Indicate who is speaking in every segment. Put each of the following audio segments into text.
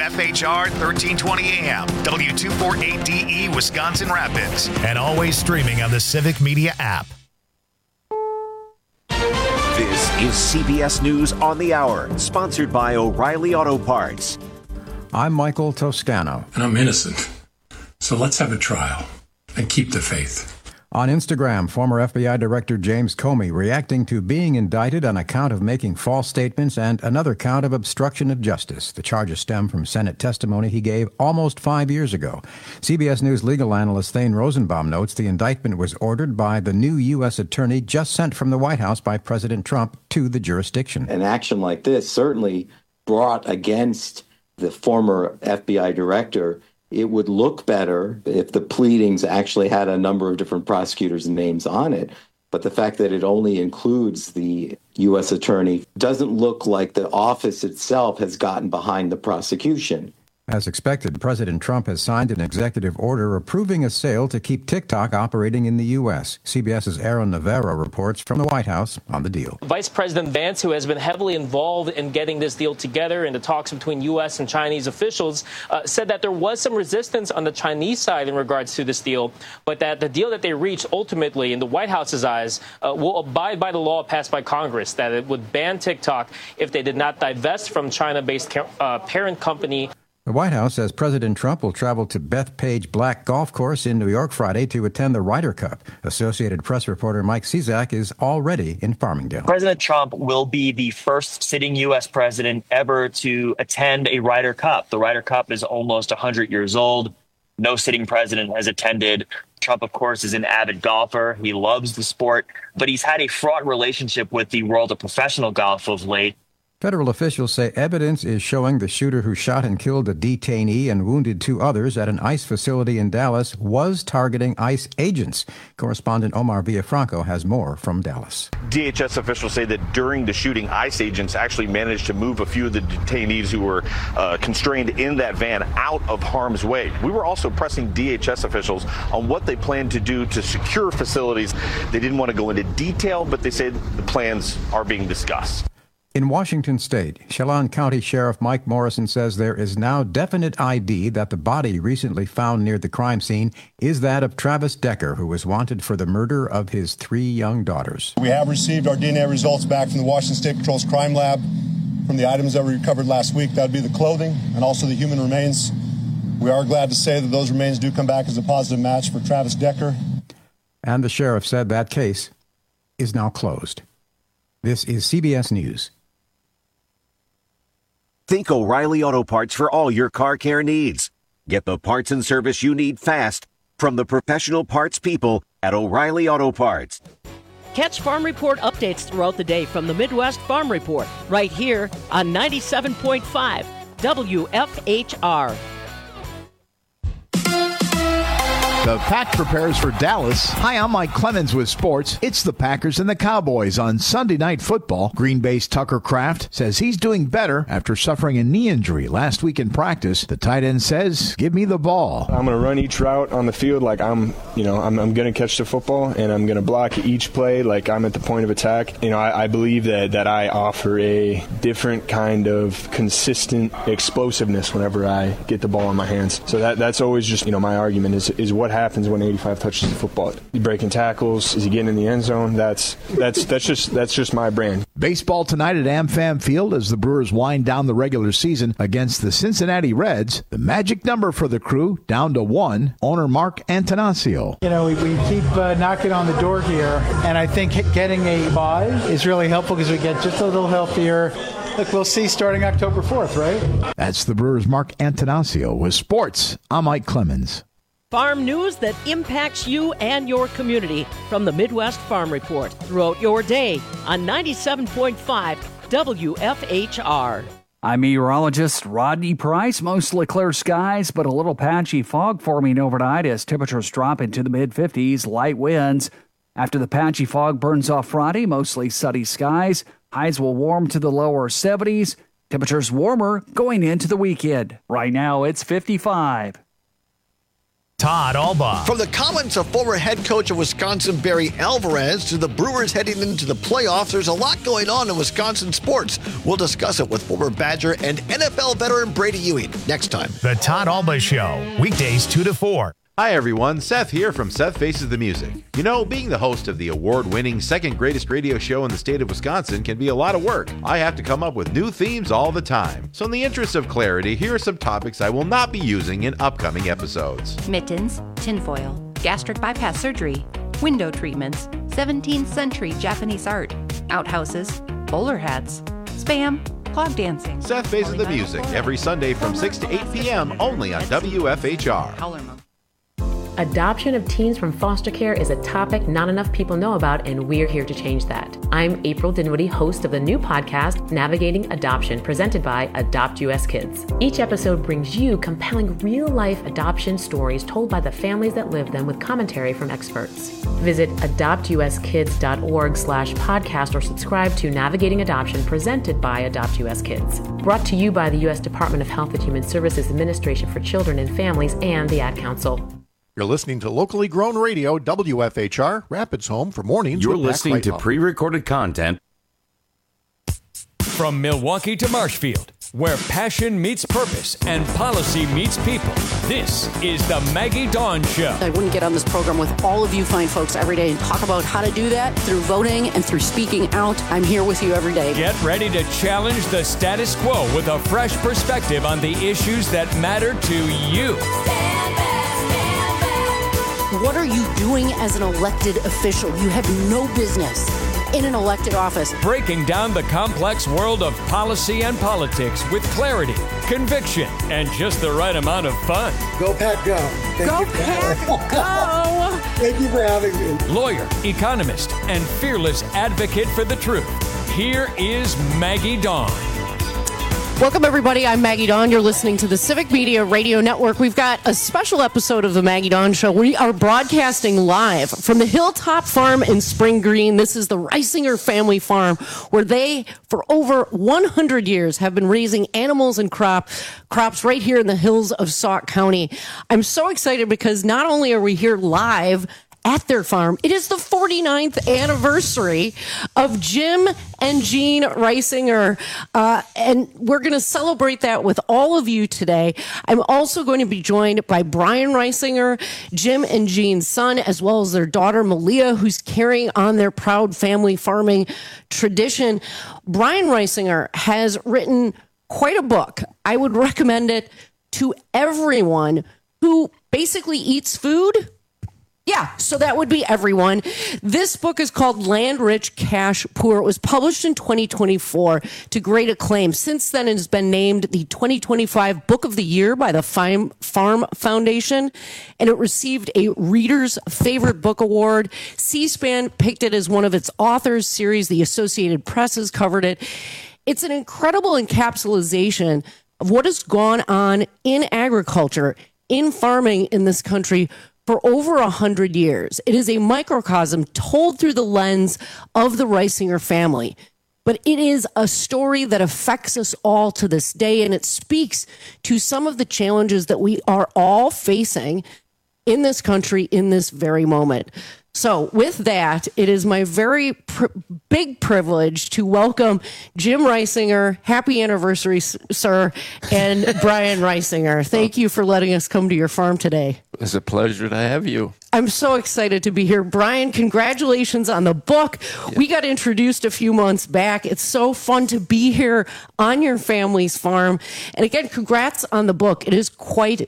Speaker 1: WFHR 1320 AM, W248DE Wisconsin Rapids, and always streaming on the Civic Media app.
Speaker 2: This is CBS News on the Hour, sponsored by O'Reilly Auto Parts.
Speaker 3: I'm Michael Toscano.
Speaker 4: And I'm innocent. So let's have a trial and keep the faith.
Speaker 3: On Instagram, former FBI Director James Comey reacting to being indicted on a count of making false statements and another count of obstruction of justice. The charges stem from Senate testimony he gave almost 5 years ago. CBS News legal analyst Thane Rosenbaum notes the indictment was ordered by the new U.S. attorney just sent from the White House by President Trump to the jurisdiction.
Speaker 5: An action like this certainly brought against the former FBI director. It would look better if the pleadings actually had a number of different prosecutors' names on it. But the fact that it only includes the U.S. attorney doesn't look like the office itself has gotten behind the prosecution.
Speaker 3: As expected, President Trump has signed an executive order approving a sale to keep TikTok operating in the U.S. CBS's Aaron Navarro reports from the White House on the deal.
Speaker 6: Vice President Vance, who has been heavily involved in getting this deal together in the talks between U.S. and Chinese officials, said that there was some resistance on the Chinese side in regards to this deal, but that the deal that they reached ultimately, in the White House's eyes, will abide by the law passed by Congress, that it would ban TikTok if they did not divest from China-based parent company.
Speaker 3: The White House says President Trump will travel to Bethpage Black Golf Course in New York Friday to attend the Ryder Cup. Associated Press reporter Mike Cizak is already in Farmingdale.
Speaker 7: President Trump will be the first sitting U.S. president ever to attend a Ryder Cup. The Ryder Cup is almost 100 years old. No sitting president has attended. Trump, of course, is an avid golfer. He loves the sport, but he's had a fraught relationship with the world of professional golf of late.
Speaker 3: Federal officials say evidence is showing the shooter who shot and killed a detainee and wounded 2 others at an ICE facility in Dallas was targeting ICE agents. Correspondent Omar Villafranco has more from Dallas.
Speaker 8: DHS officials say that during the shooting, ICE agents actually managed to move a few of the detainees who were constrained in that van out of harm's way. We were also pressing DHS officials on what they plan to do to secure facilities. They didn't want to go into detail, but they said the plans are being discussed.
Speaker 3: In Washington State, Chelan County Sheriff Mike Morrison says there is now definite ID that the body recently found near the crime scene is that of Travis Decker, who was wanted for the murder of his 3 young daughters.
Speaker 9: We have received our DNA results back from the Washington State Patrol's crime lab from the items that we recovered last week. That would be the clothing and also the human remains. We are glad to say that those remains do come back as a positive match for Travis Decker.
Speaker 3: And the sheriff said that case is now closed. This is CBS News.
Speaker 2: Think O'Reilly Auto Parts for all your car care needs. Get the parts and service you need fast from the professional parts people at O'Reilly Auto Parts.
Speaker 10: Catch Farm Report updates throughout the day from the Midwest Farm Report right here on 97.5 WFHR.
Speaker 11: The Pack prepares for Dallas. Hi, I'm Mike Clemens with sports. It's the Packers and the Cowboys on Sunday Night Football. Green Bay's Tucker Kraft says he's doing better after suffering a knee injury last week in practice. The tight end says, give me the ball.
Speaker 12: I'm going to run each route on the field like I'm going to catch the football, and I'm going to block each play like I'm at the point of attack. I believe that I offer a different kind of consistent explosiveness whenever I get the ball in my hands. So that's always just, my argument is what happens when 85 touches the football. You breaking tackles? Is he getting in the end zone? That's just my brand.
Speaker 11: Baseball tonight at AmFam Field as the Brewers wind down the regular season against the Cincinnati Reds. The magic number for the Crew down to 1. Owner Mark Antanasio.
Speaker 13: We keep knocking on the door here, and I think getting a bye is really helpful because we get just a little healthier. Look, we'll see starting October 4th, right?
Speaker 11: That's the Brewers' Mark Antanasio. With sports, I'm Mike Clemens.
Speaker 10: Farm news that impacts you and your community from the Midwest Farm Report throughout your day on 97.5 WFHR.
Speaker 14: I'm meteorologist Rodney Price. Mostly clear skies, but a little patchy fog forming overnight as temperatures drop into the mid-50s, light winds. After the patchy fog burns off Friday, mostly sunny skies. Highs will warm to the lower 70s. Temperatures warmer going into the weekend. Right now, it's 55.
Speaker 1: Todd Alba.
Speaker 15: From the comments of former head coach of Wisconsin, Barry Alvarez, to the Brewers heading into the playoffs, there's a lot going on in Wisconsin sports. We'll discuss it with former Badger and NFL veteran Brady Ewing next time.
Speaker 1: The Todd Alba Show, weekdays 2 to 4.
Speaker 16: Hi everyone, Seth here from Seth Faces the Music. You know, being the host of the award-winning second greatest radio show in the state of Wisconsin can be a lot of work. I have to come up with new themes all the time. So in the interest of clarity, here are some topics I will not be using in upcoming episodes.
Speaker 17: Mittens, tinfoil, gastric bypass surgery, window treatments, 17th century Japanese art, outhouses, bowler hats, spam, clog dancing.
Speaker 16: Seth Faces the Music, every Sunday from 6 to 8 p.m. only on WFHR.
Speaker 18: Adoption of teens from foster care is a topic not enough people know about, and we're here to change that. I'm April Dinwiddie, host of the new podcast, Navigating Adoption, presented by Adopt US Kids. Each episode brings you compelling real-life adoption stories told by the families that live them with commentary from experts. Visit adoptuskids.org/podcast or subscribe to Navigating Adoption, presented by Adopt US Kids. Brought to you by the U.S. Department of Health and Human Services Administration for Children and Families and the Ad Council.
Speaker 19: You're listening to locally grown radio, WFHR, Rapids Home for mornings.
Speaker 20: You're listening to pre-recorded content.
Speaker 21: From Milwaukee to Marshfield, where passion meets purpose and policy meets people, this is the Maggie Dawn Show.
Speaker 22: I wouldn't get on this program with all of you fine folks every day and talk about how to do that through voting and through speaking out. I'm here with you every day.
Speaker 21: Get ready to challenge the status quo with a fresh perspective on the issues that matter to you.
Speaker 22: What are you doing as an elected official? You have no business in an elected office.
Speaker 21: Breaking down the complex world of policy and politics with clarity, conviction, and just the right amount of fun.
Speaker 23: Go Pat, go.
Speaker 22: Go Pat, go.
Speaker 23: Thank you for having me.
Speaker 21: Lawyer, economist, and fearless advocate for the truth. Here is Maggie Dawn.
Speaker 22: Welcome, everybody. I'm Maggie Dawn. You're listening to the Civic Media Radio Network. We've got a special episode of the Maggie Dawn Show. We are broadcasting live from the Hilltop Farm in Spring Green. This is the Reisinger family farm, where they, for over 100 years, have been raising animals and crops right here in the hills of Sauk County. I'm so excited because not only are we here live at their farm, it is the 49th anniversary of Jim and Jean Reisinger, and we're going to celebrate that with all of you today. I'm also going to be joined by Brian Reisinger, Jim and Jean's son, as well as their daughter Malia, who's carrying on their proud family farming tradition. Brian Reisinger has written quite a book. I would recommend it to everyone who basically eats food. Yeah, so that would be everyone. This book is called Land Rich, Cash Poor. It was published in 2024 to great acclaim. Since then, it has been named the 2025 Book of the Year by the Farm Foundation, and it received a Reader's Favorite Book Award. C-SPAN picked it as one of its authors series. The Associated Press has covered it. It's an incredible encapsulation of what has gone on in agriculture, in farming in this country for over 100 years. It is a microcosm told through the lens of the Reisinger family. But it is a story that affects us all to this day, and it speaks to some of the challenges that we are all facing in this country in this very moment. So with that, it is my very big privilege to welcome Jim Reisinger. Happy anniversary, sir, and Brian Reisinger. Thank you for letting us come to your farm today.
Speaker 20: It's a pleasure to have you.
Speaker 22: I'm so excited to be here. Brian, congratulations on the book. Yeah. We got introduced a few months back. It's so fun to be here on your family's farm. And again, congrats on the book. It is quite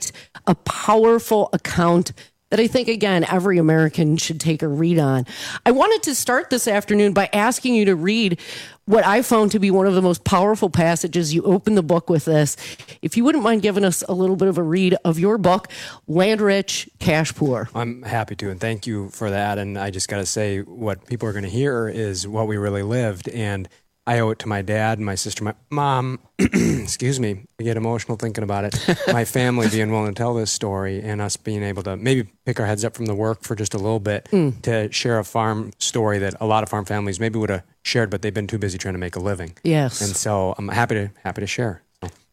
Speaker 22: a powerful account that I think, again, every American should take a read on. I wanted to start this afternoon by asking you to read what I found to be one of the most powerful passages. You open the book with this. If you wouldn't mind giving us a little bit of a read of your book, Land Rich, Cash Poor.
Speaker 24: I'm happy to, and thank you for that. And I just got to say, what people are going to hear is what we really lived, and I owe it to my dad, my sister, my mom, excuse me, I get emotional thinking about it, my family being willing to tell this story and us being able to maybe pick our heads up from the work for just a little bit to share a farm story that a lot of farm families maybe would have shared, but they've been too busy trying to make a living.
Speaker 22: Yes.
Speaker 24: And so I'm happy to share.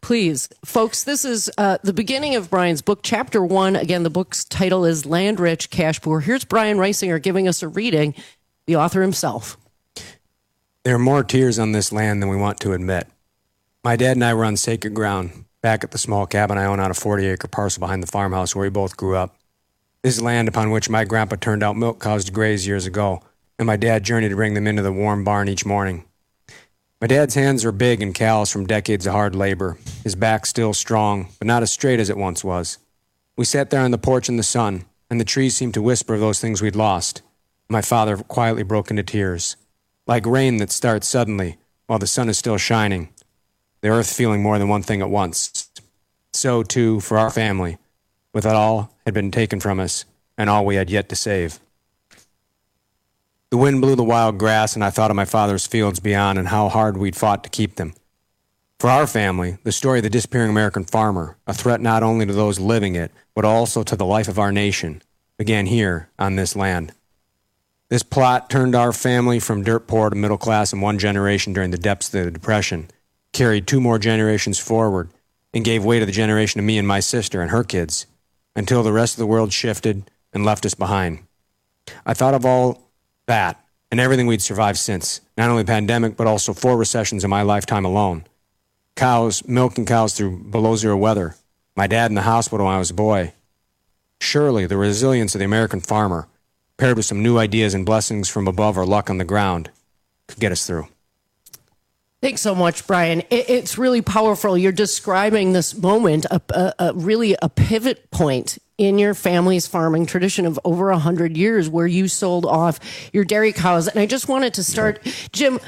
Speaker 22: please. Folks, this is the beginning of Brian's book, Chapter 1. Again, the book's title is Land Rich, Cash Poor. Here's Brian Reisinger giving us a reading, the author himself.
Speaker 24: There are more tears on this land than we want to admit. My dad and I were on sacred ground, back at the small cabin I own on a 40-acre parcel behind the farmhouse where we both grew up. This is land upon which my grandpa turned out milk cows to graze years ago, and my dad journeyed to bring them into the warm barn each morning. My dad's hands are big and calloused from decades of hard labor, his back still strong, but not as straight as it once was. We sat there on the porch in the sun, and the trees seemed to whisper of those things we'd lost. My father quietly broke into tears. Like rain that starts suddenly while the sun is still shining, the earth feeling more than one thing at once. So, too, for our family, with it all had been taken from us and all we had yet to save. The wind blew the wild grass, and I thought of my father's fields beyond and how hard we'd fought to keep them. For our family, the story of the disappearing American farmer, a threat not only to those living it, but also to the life of our nation, began here on this land. This plot turned our family from dirt poor to middle class in one generation during the depths of the Depression, carried 2 more generations forward, and gave way to the generation of me and my sister and her kids, until the rest of the world shifted and left us behind. I thought of all that and everything we'd survived since, not only the pandemic, but also 4 recessions in my lifetime alone. Cows, milking cows through below zero weather, my dad in the hospital when I was a boy. Surely the resilience of the American farmer, paired with some new ideas and blessings from above or luck on the ground, could get us through.
Speaker 22: Thanks so much, Brian. It's really powerful. You're describing this moment, really a pivot point in your family's farming tradition of over 100 years where you sold off your dairy cows. And I just wanted to start, Jim,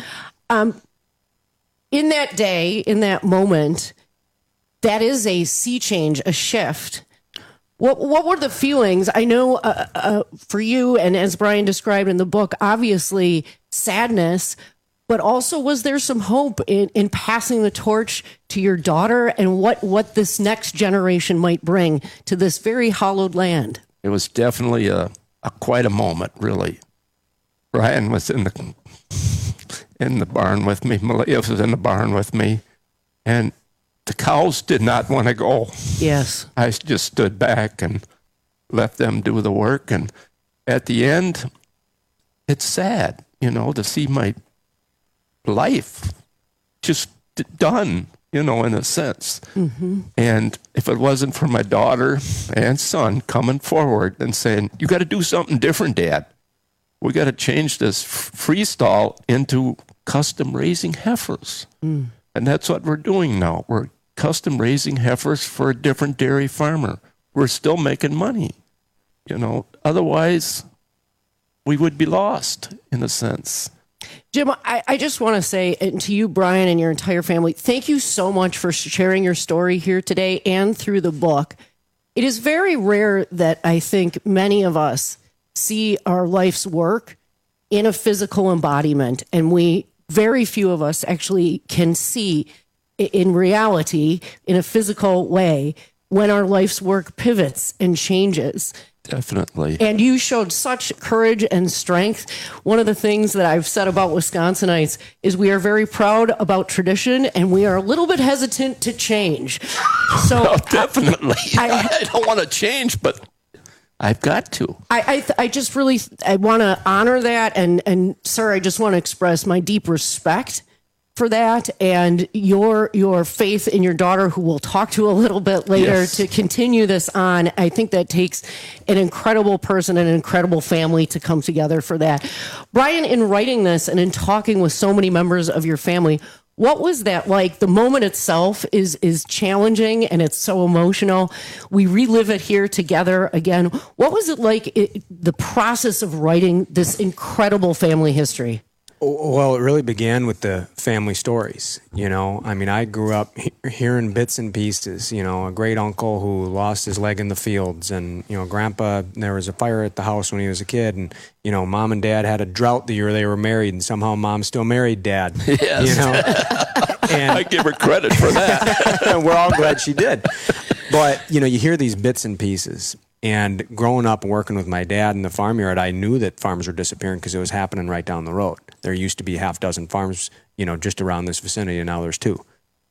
Speaker 22: in that day, in that moment, that is a sea change, a shift. What were the feelings? I know for you, and as Brian described in the book, obviously sadness, but also was there some hope in passing the torch to your daughter and what this next generation might bring to this very hallowed land?
Speaker 4: It was definitely quite a moment, really. Brian was in the barn with me. Malia was in the barn with me, and the cows did not want to go.
Speaker 22: Yes.
Speaker 4: I just stood back and let them do the work. And at the end, it's sad, to see my life just done, in a sense. Mm-hmm. And if it wasn't for my daughter and son coming forward and saying, you got to do something different, Dad. We got to change this freestall into custom raising heifers. Mm. And that's what we're doing now. We're custom raising heifers for a different dairy farmer. We're still making money. Otherwise, we would be lost in a sense.
Speaker 22: Jim, I just want to say to you, Brian, and your entire family, thank you so much for sharing your story here today and through the book. It is very rare that I think many of us see our life's work in a physical embodiment, and very few of us actually can see in reality, in a physical way, when our life's work pivots and changes.
Speaker 4: Definitely.
Speaker 22: And you showed such courage and strength. One of the things that I've said about Wisconsinites is we are very proud about tradition, and we are a little bit hesitant to change. So
Speaker 4: no, definitely. I don't want to change, but I've got to.
Speaker 22: I just really want to honor that, and sir, I just want to express my deep respect for that and your faith in your daughter, who we'll talk to a little bit later, yes, to continue this on. I think that takes an incredible person and an incredible family to come together for that. Brian, in writing this and in talking with so many members of your family, what was that like? The moment itself is challenging and it's so emotional. We relive it here together again. What was it like, the process of writing this incredible family history?
Speaker 24: Well, it really began with the family stories, I grew up hearing bits and pieces, a great uncle who lost his leg in the fields, and, grandpa, there was a fire at the house when he was a kid, and, mom and dad had a drought the year they were married, and somehow mom still married dad.
Speaker 4: Yes. And I give her credit for that.
Speaker 24: We're all glad she did. But, you hear these bits and pieces. And growing up and working with my dad in the farmyard, I knew that farms were disappearing because it was happening right down the road. There used to be half dozen farms, just around this vicinity, and now there's 2.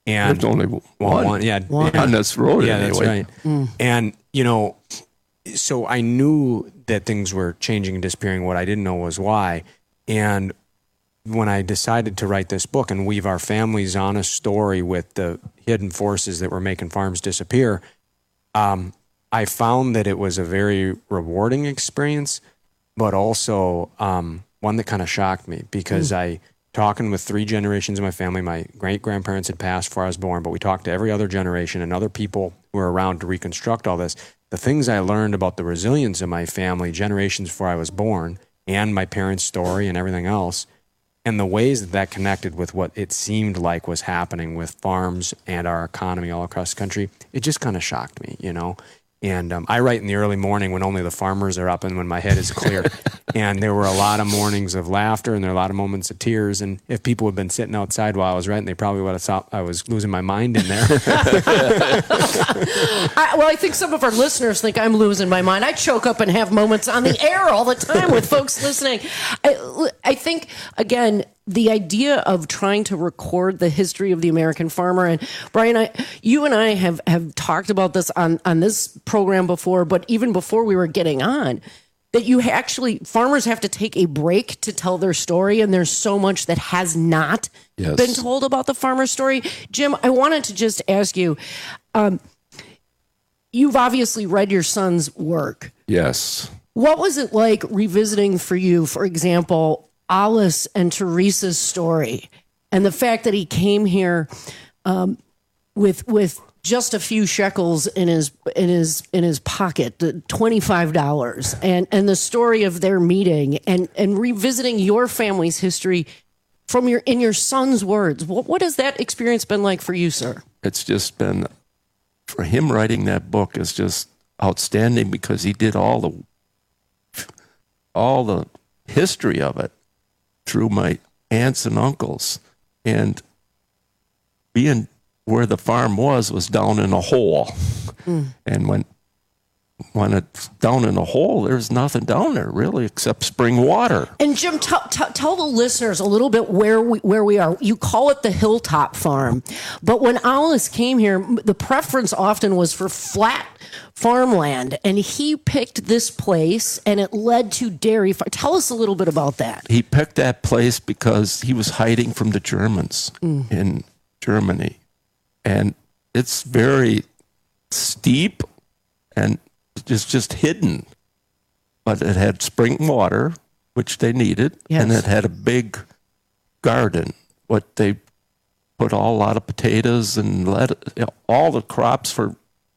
Speaker 24: And
Speaker 4: there's only one. On this road,
Speaker 24: yeah,
Speaker 4: anyway.
Speaker 24: that's right. And so I knew that things were changing and disappearing. What I didn't know was why. And when I decided to write this book and weave our family's honest story with the hidden forces that were making farms disappear, I found that it was a very rewarding experience, but also one that kind of shocked me because talking with 3 generations of my family, my great-grandparents had passed before I was born, but we talked to every other generation and other people who were around to reconstruct all this. The things I learned about the resilience of my family generations before I was born and my parents' story and everything else, and the ways that connected with what it seemed like was happening with farms and our economy all across the country, it just kind of shocked me, And I write in the early morning when only the farmers are up and when my head is clear. And there were a lot of mornings of laughter and there were a lot of moments of tears. And if people had been sitting outside while I was writing, they probably would have thought I was losing my mind in there.
Speaker 22: I think some of our listeners think I'm losing my mind. I choke up and have moments on the air all the time with folks listening. I think, again, the idea of trying to record the history of the American farmer, and Brian, you and I have talked about this on this program before, but even before we were getting on, that farmers have to take a break to tell their story, and there's so much that has not been told about the farmer story. Jim, I wanted to just ask you, you've obviously read your son's work.
Speaker 4: Yes.
Speaker 22: What was it like revisiting for you, for example, Alice and Teresa's story, and the fact that he came here with just a few shekels in his pocket, $25, and the story of their meeting, and revisiting your family's history in your son's words. What has that experience been like for you, sir?
Speaker 4: It's just been, for him writing that book is just outstanding because he did all the history of it through my aunts and uncles, and being where the farm was down in a hole. And when it's down in a hole, there's nothing down there really except spring water.
Speaker 22: And Jim, tell the listeners a little bit where we are. You call it the Hilltop Farm, but when Alice came here, the preference often was for flat farmland, and he picked this place, and it led to dairy farm. Tell us a little bit about that.
Speaker 4: He picked that place because he was hiding from the Germans in Germany, and it's very steep and just hidden, but it had spring water, which they needed, and it had a big garden. What they put a lot of potatoes and all the crops for,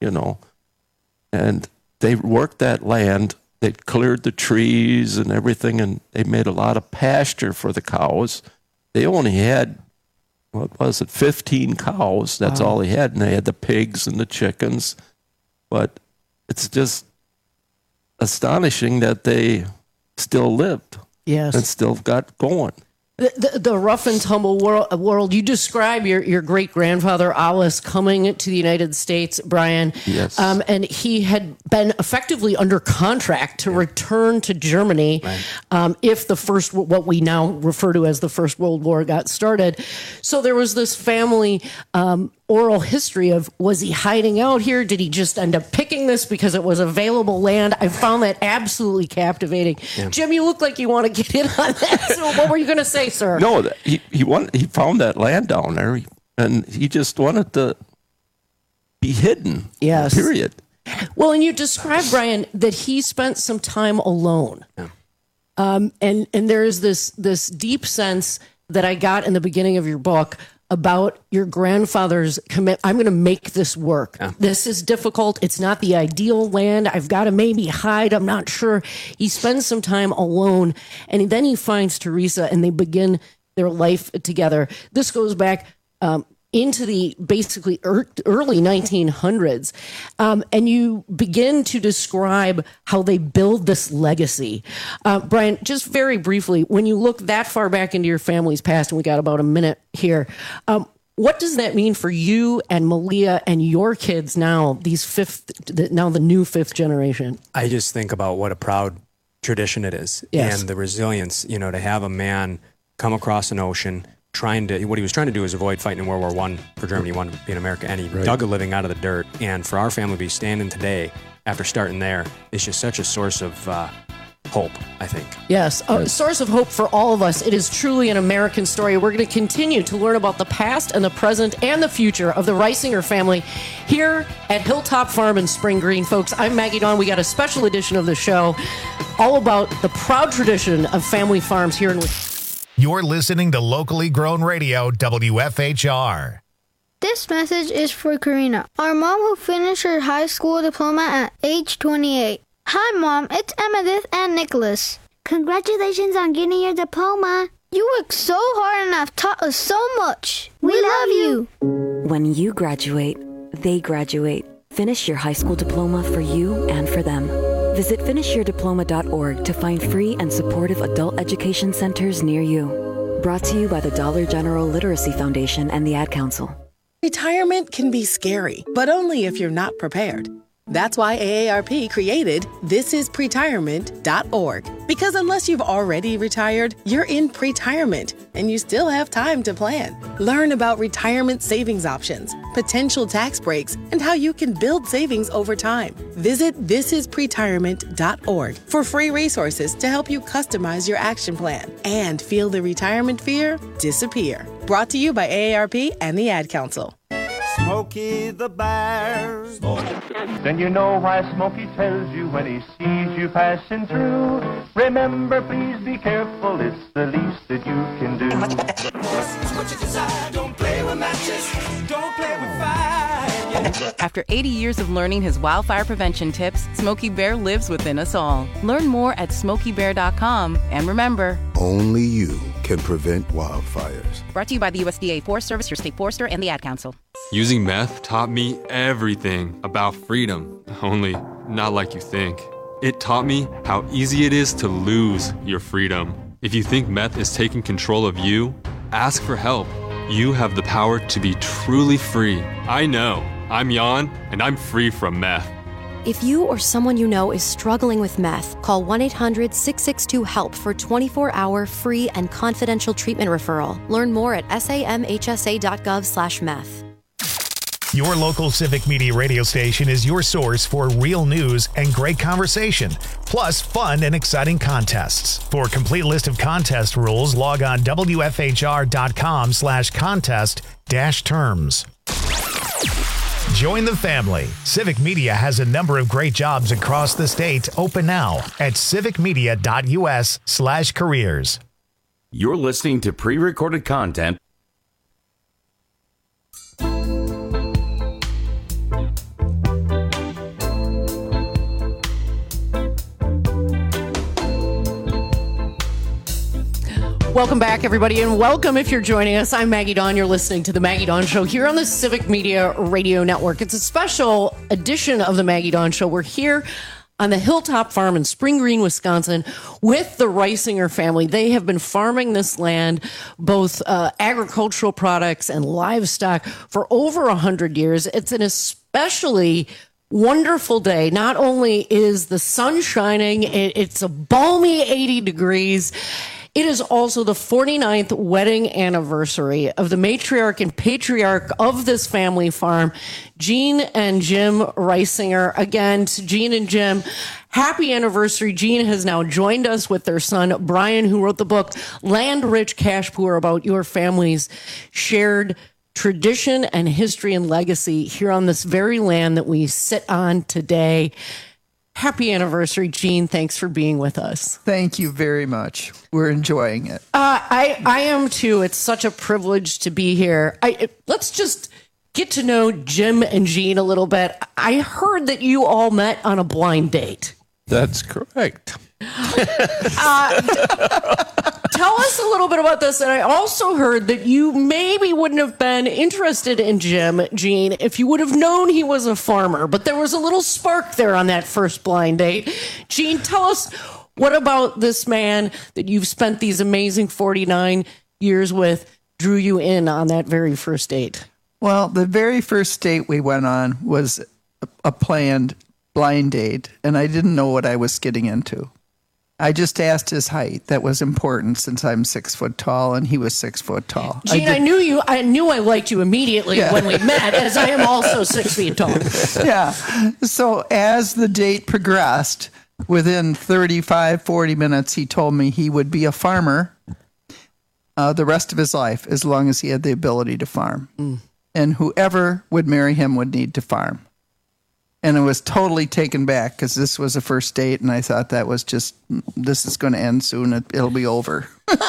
Speaker 4: and they worked that land. They cleared the trees and everything, and they made a lot of pasture for the cows. They only had, 15 cows. That's all they had, and they had the pigs and the chickens. But it's just astonishing that they still lived.
Speaker 22: Yes.
Speaker 4: And still got going.
Speaker 22: The rough and tumble world. You describe your great-grandfather, Alice, coming to the United States, Brian.
Speaker 4: Yes.
Speaker 22: And he had been effectively under contract to return to Germany if the first, what we now refer to as the First World War, got started. So there was this family oral history of, was he hiding out here? Did he just end up picking this because it was available land? I found that absolutely captivating. Yeah. Jim, you look like you want to get in on that. So what were you going to say, sir?
Speaker 4: No, he found that land down there, and he just wanted to be hidden.
Speaker 22: Yes.
Speaker 4: Period.
Speaker 22: Well, and you described, Brian, that he spent some time alone.
Speaker 4: Yeah.
Speaker 22: And there is this deep sense that I got in the beginning of your book about your grandfather's commit. I'm going to make this work. Yeah. This is difficult. It's not the ideal land. I've got to maybe hide. I'm not sure. He spends some time alone, and then he finds Teresa, and they begin their life together. This goes back into the basically early 1900s. And you begin to describe how they build this legacy. Brian, just very briefly, when you look that far back into your family's past, and we got about a minute here, what does that mean for you and Malia and your kids now, the new fifth generation?
Speaker 24: I just think about what a proud tradition it is, and the resilience, to have a man come across an ocean, what he was trying to do is avoid fighting in World War I for Germany, wanted to be in America, and he dug a living out of the dirt. And for our family to be standing today after starting there is just such a source of hope, I think.
Speaker 22: Yes, a source of hope for all of us. It is truly an American story. We're going to continue to learn about the past and the present and the future of the Reisinger family here at Hilltop Farm in Spring Green. Folks, I'm Maggie Dawn. We got a special edition of the show all about the proud tradition of family farms here in Wisconsin.
Speaker 1: You're listening to locally grown radio, WFHR.
Speaker 5: This message is for Karina, our mom who finished her high school diploma at age 28. Hi, Mom. It's Emmettith and Nicholas.
Speaker 6: Congratulations on getting your diploma.
Speaker 5: You worked so hard and have taught us so much. We love you.
Speaker 7: When you graduate, they graduate. Finish your high school diploma for you and for them. Visit finishyourdiploma.org to find free and supportive adult education centers near you. Brought to you by the Dollar General Literacy Foundation and the Ad Council.
Speaker 8: Retirement can be scary, but only if you're not prepared. That's why AARP created thisispretirement.org. Because unless you've already retired, you're in pretirement, and you still have time to plan. Learn about retirement savings options, potential tax breaks, and how you can build savings over time. Visit thisispretirement.org for free resources to help you customize your action plan and feel the retirement fear disappear. Brought to you by AARP and the Ad Council.
Speaker 25: Smokey the Bear. Then you know why Smokey tells you when he sees you passing through. Remember, please be careful, it's the least that you can do. What you desire, don't play with matches, don't play with fire.
Speaker 17: After 80 years of learning his wildfire prevention tips, Smokey Bear lives within us all. Learn more at SmokeyBear.com. And remember,
Speaker 26: only you can prevent wildfires.
Speaker 17: Brought to you by the USDA Forest Service, your state forester, and the Ad Council.
Speaker 27: Using meth taught me everything about freedom, only not like you think. It taught me how easy it is to lose your freedom. If you think meth is taking control of you, ask for help. You have the power to be truly free. I know. I'm Jan, and I'm free from meth.
Speaker 28: If you or someone you know is struggling with meth, call 1-800-662-HELP for 24-hour free and confidential treatment referral. Learn more at samhsa.gov/meth.
Speaker 1: Your local Civic Media radio station is your source for real news and great conversation, plus fun and exciting contests. For a complete list of contest rules, log on WFHR.com/contest-terms. Join the family. Civic Media has a number of great jobs across the state open now at civicmedia.us/careers.
Speaker 20: You're listening to pre-recorded content.
Speaker 22: Welcome back, everybody, and welcome if you're joining us. I'm Maggie Dawn. You're listening to The Maggie Dawn Show here on the Civic Media Radio Network. It's a special edition of The Maggie Dawn Show. We're here on the Hilltop Farm in Spring Green, Wisconsin, with the Reisinger family. They have been farming this land, both agricultural products and livestock, for over 100 years. It's an especially wonderful day. Not only is the sun shining, it's a balmy 80 degrees. It is also the 49th wedding anniversary of the matriarch and patriarch of this family farm, Jean and Jim Reisinger. Again, to Jean and Jim, happy anniversary. Jean has now joined us with their son, Brian, who wrote the book, Land Rich Cash Poor, about your family's shared tradition and history and legacy here on this very land that we sit on today. Happy anniversary, Jean. Thanks for being with us.
Speaker 29: Thank you very much. We're enjoying it.
Speaker 22: I am too. It's such a privilege to be here. Let's just get to know Jim and Jean a little bit. I heard that you all met on a blind date.
Speaker 4: That's correct.
Speaker 22: Tell us a little bit about this. And I also heard that you maybe wouldn't have been interested in Jim, Jean, if you would have known he was a farmer. But there was a little spark there on that first blind date. Jean, tell us, what about this man that you've spent these amazing 49 years with drew you in on that very first date?
Speaker 29: Well, the very first date we went on was a planned blind date, and I didn't know what I was getting into. I just asked his height. That was important since I'm 6 foot tall and he was 6 foot tall.
Speaker 22: Gene, I knew I liked you immediately when we met, as I am also 6 feet tall.
Speaker 29: Yeah. So as the date progressed, within 35, 40 minutes, he told me he would be a farmer the rest of his life as long as he had the ability to farm. And whoever would marry him would need to farm. And I was totally taken back because this was a first date, and I thought that was just, this is going to end soon. It'll be over.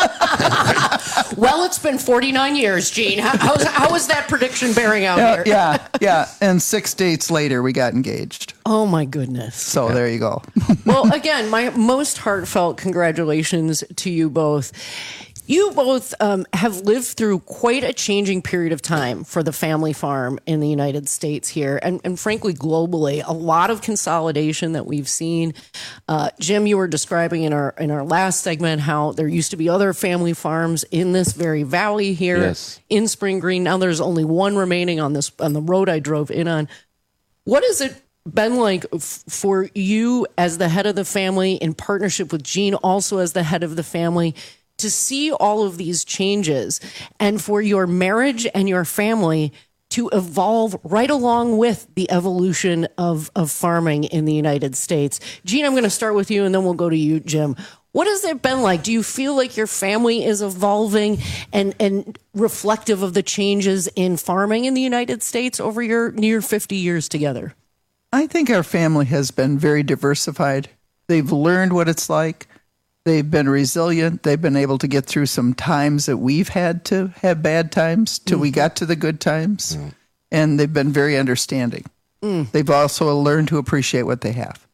Speaker 22: Well, it's been 49 years, Gene. How is that prediction bearing out here?
Speaker 29: Yeah. And 6 dates later, we got engaged.
Speaker 22: Oh, my goodness.
Speaker 29: So there you go.
Speaker 22: Well, again, my most heartfelt congratulations to you both. You both have lived through quite a changing period of time for the family farm in the United States here, and frankly, globally. A lot of consolidation that we've seen. Jim, you were describing in our last segment how there used to be other family farms in this very valley here in Spring Green. Now there's only one remaining on the road I drove in on. What has it been like for you as the head of the family, in partnership with Gene, also as the head of the family, to see all of these changes and for your marriage and your family to evolve right along with the evolution of farming in the United States? Gene, I'm going to start with you and then we'll go to you, Jim. What has it been like? Do you feel like your family is evolving and reflective of the changes in farming in the United States over your near 50 years together?
Speaker 29: I think our family has been very diversified. They've learned what it's like. They've been resilient. They've been able to get through some times that we've had to have bad times till we got to the good times. And they've been very understanding. They've also learned to appreciate what they have.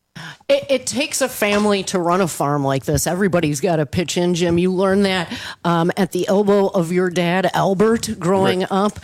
Speaker 22: It takes a family to run a farm like this. Everybody's got to pitch in, Jim. You learned that at the elbow of your dad, Albert, growing up.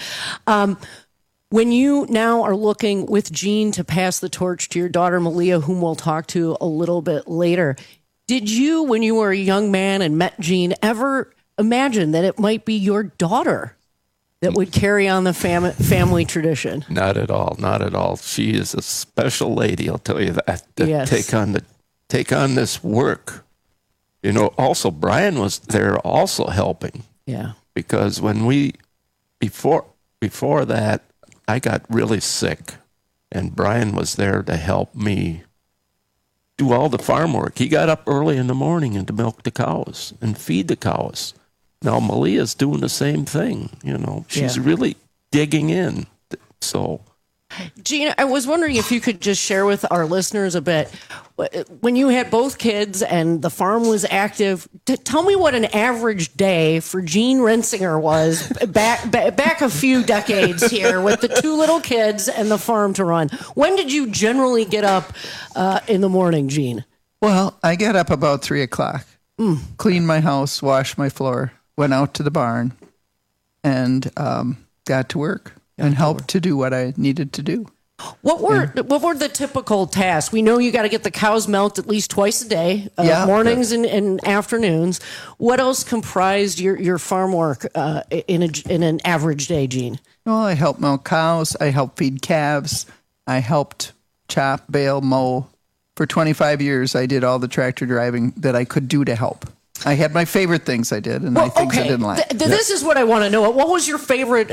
Speaker 22: When you now are looking with Gene to pass the torch to your daughter, Malia, whom we'll talk to a little bit later, did you, when you were a young man and met Gene, ever imagine that it might be your daughter that would carry on the family tradition?
Speaker 4: Not at all. Not at all. She is a special lady, I'll tell you that.
Speaker 22: Yes.
Speaker 4: Take on this work. You know, also Brian was there also helping.
Speaker 22: Yeah.
Speaker 4: Because when before that, I got really sick, and Brian was there to help me do all the farm work. He got up early in the morning and to milk the cows and feed the cows. Now Malia's doing the same thing. You know, she's really digging in. So,
Speaker 22: Gene, I was wondering if you could just share with our listeners a bit, when you had both kids and the farm was active, tell me what an average day for Gene Rensinger was back a few decades here with the two little kids and the farm to run. When did you generally get up in the morning, Gene?
Speaker 29: Well, I get up about 3 o'clock, cleaned my house, washed my floor, went out to the barn, and got to work and helped to do what I needed to do.
Speaker 22: What were the typical tasks? We know you got to get the cows milked at least twice a day, mornings and afternoons. What else comprised your farm work in an average day, Gene?
Speaker 29: Well, I helped milk cows. I helped feed calves. I helped chop, bale, mow. For 25 years, I did all the tractor driving that I could do to help. I had my favorite things I did, and things I didn't like.
Speaker 22: This is what I want to know. What was your favorite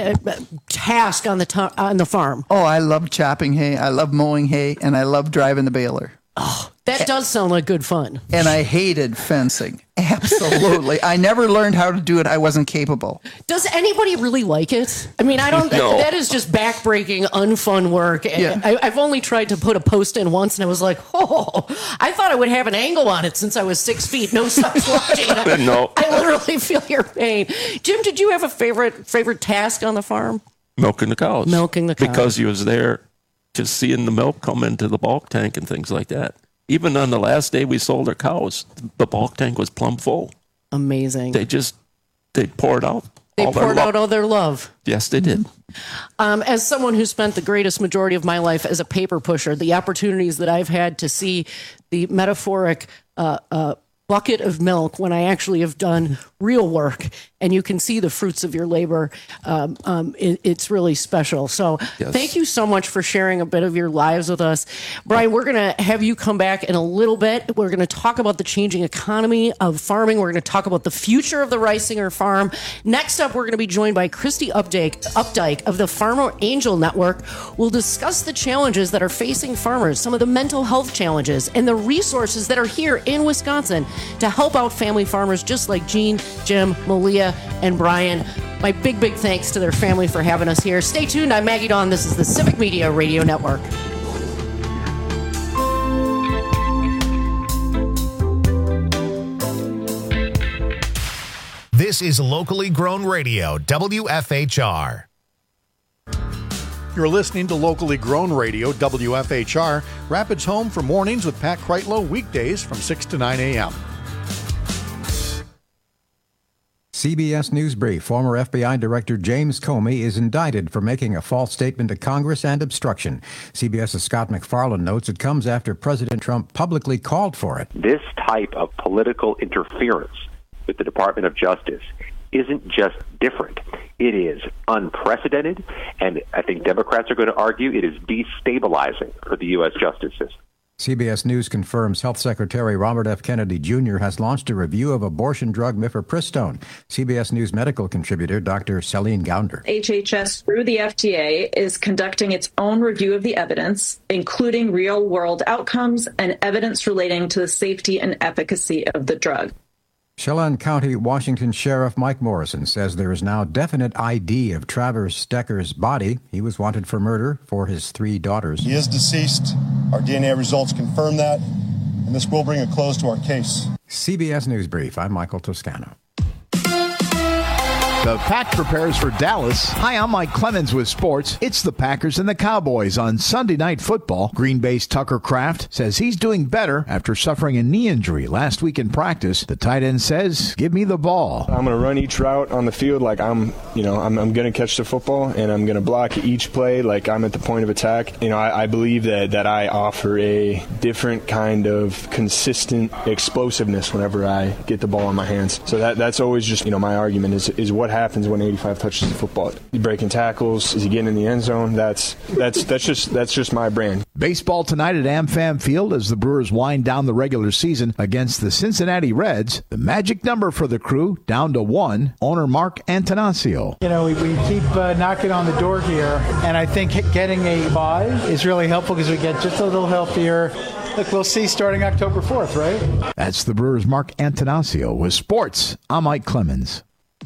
Speaker 22: task on the farm?
Speaker 29: Oh, I love chopping hay. I love mowing hay, and I love driving the baler.
Speaker 22: Oh, that does sound like good fun.
Speaker 29: And I hated fencing. Absolutely. I never learned how to do it. I wasn't capable.
Speaker 22: Does anybody really like it? I mean, I don't.
Speaker 4: No.
Speaker 22: That is just backbreaking, unfun work.
Speaker 29: Yeah.
Speaker 22: I've only tried to put a post in once, and I was like, oh, I thought I would have an angle on it since I was 6 feet. No such watching.
Speaker 4: No.
Speaker 22: I literally feel your pain. Jim, did you have a favorite task on the farm?
Speaker 4: Milking the cows.
Speaker 22: Milking the cows.
Speaker 4: Because he was there just seeing the milk come into the bulk tank and things like that. Even on the last day we sold our cows, the bulk tank was plumb full.
Speaker 22: Amazing.
Speaker 4: They poured out.
Speaker 22: They poured out all their love.
Speaker 4: Yes, they did.
Speaker 22: As someone who spent the greatest majority of my life as a paper pusher, the opportunities that I've had to see the metaphoric bucket of milk when I actually have done real work, and you can see the fruits of your labor. It's really special. So thank you so much for sharing a bit of your lives with us. Brian, we're going to have you come back in a little bit. We're going to talk about the changing economy of farming. We're going to talk about the future of the Reisinger Farm. Next up, we're going to be joined by Christy Updike of the Farmer Angel Network. We'll discuss the challenges that are facing farmers, some of the mental health challenges, and the resources that are here in Wisconsin to help out family farmers just like Gene, Jim, Malia, and Brian. My big thanks to their family for having us here. Stay tuned. I'm Maggie Dawn. This is the Civic Media Radio Network.
Speaker 1: This is locally grown radio, WFHR.
Speaker 19: You're listening to locally grown radio, WFHR, Rapids home for mornings with Pat Kreitlow, weekdays from 6 to 9 a.m.
Speaker 2: CBS News Brief. Former FBI Director James Comey is indicted for making a false statement to Congress and obstruction. CBS's Scott McFarland notes it comes after President Trump publicly called for it.
Speaker 3: This type of political interference with the Department of Justice isn't just different. It is unprecedented, and I think Democrats are going to argue it is destabilizing for the U.S. justice system.
Speaker 2: CBS News confirms Health Secretary Robert F. Kennedy Jr. has launched a review of abortion drug mifepristone. CBS News medical contributor Dr. Celine Gounder.
Speaker 9: HHS, through the FDA, is conducting its own review of the evidence, including real-world outcomes and evidence relating to the safety and efficacy of the drug.
Speaker 2: Chelan County, Washington Sheriff Mike Morrison says there is now definite ID of Travis Decker's body. He was wanted for murder for his 3 daughters.
Speaker 10: He is deceased. Our DNA results confirm that, and this will bring a close to our case.
Speaker 2: CBS News Brief. I'm Michael Toscano.
Speaker 11: The Pack prepares for Dallas. Hi, I'm Mike Clemens with sports. It's the Packers and the Cowboys on Sunday Night Football. Green Bay's Tucker Kraft says he's doing better after suffering a knee injury last week in practice. The tight end says, "Give me the ball."
Speaker 12: I'm going to run each route on the field like I'm going to catch the football, and I'm going to block each play like I'm at the point of attack. I believe that I offer a different kind of consistent explosiveness whenever I get the ball in my hands. So that's always just, my argument is what happens when 85 touches the football. You breaking tackles? Is he getting in the end zone? That's just my brand.
Speaker 11: Baseball tonight at AmFam Field as the Brewers wind down the regular season against the Cincinnati Reds. The magic number for the Crew down to 1. Owner Mark Antonaccio.
Speaker 13: We keep knocking on the door here, and I think getting a bye is really helpful because we get just a little healthier. Look, we'll see starting October 4th, right?
Speaker 11: That's the Brewers' Mark Antonaccio. With sports, I'm Mike Clemens.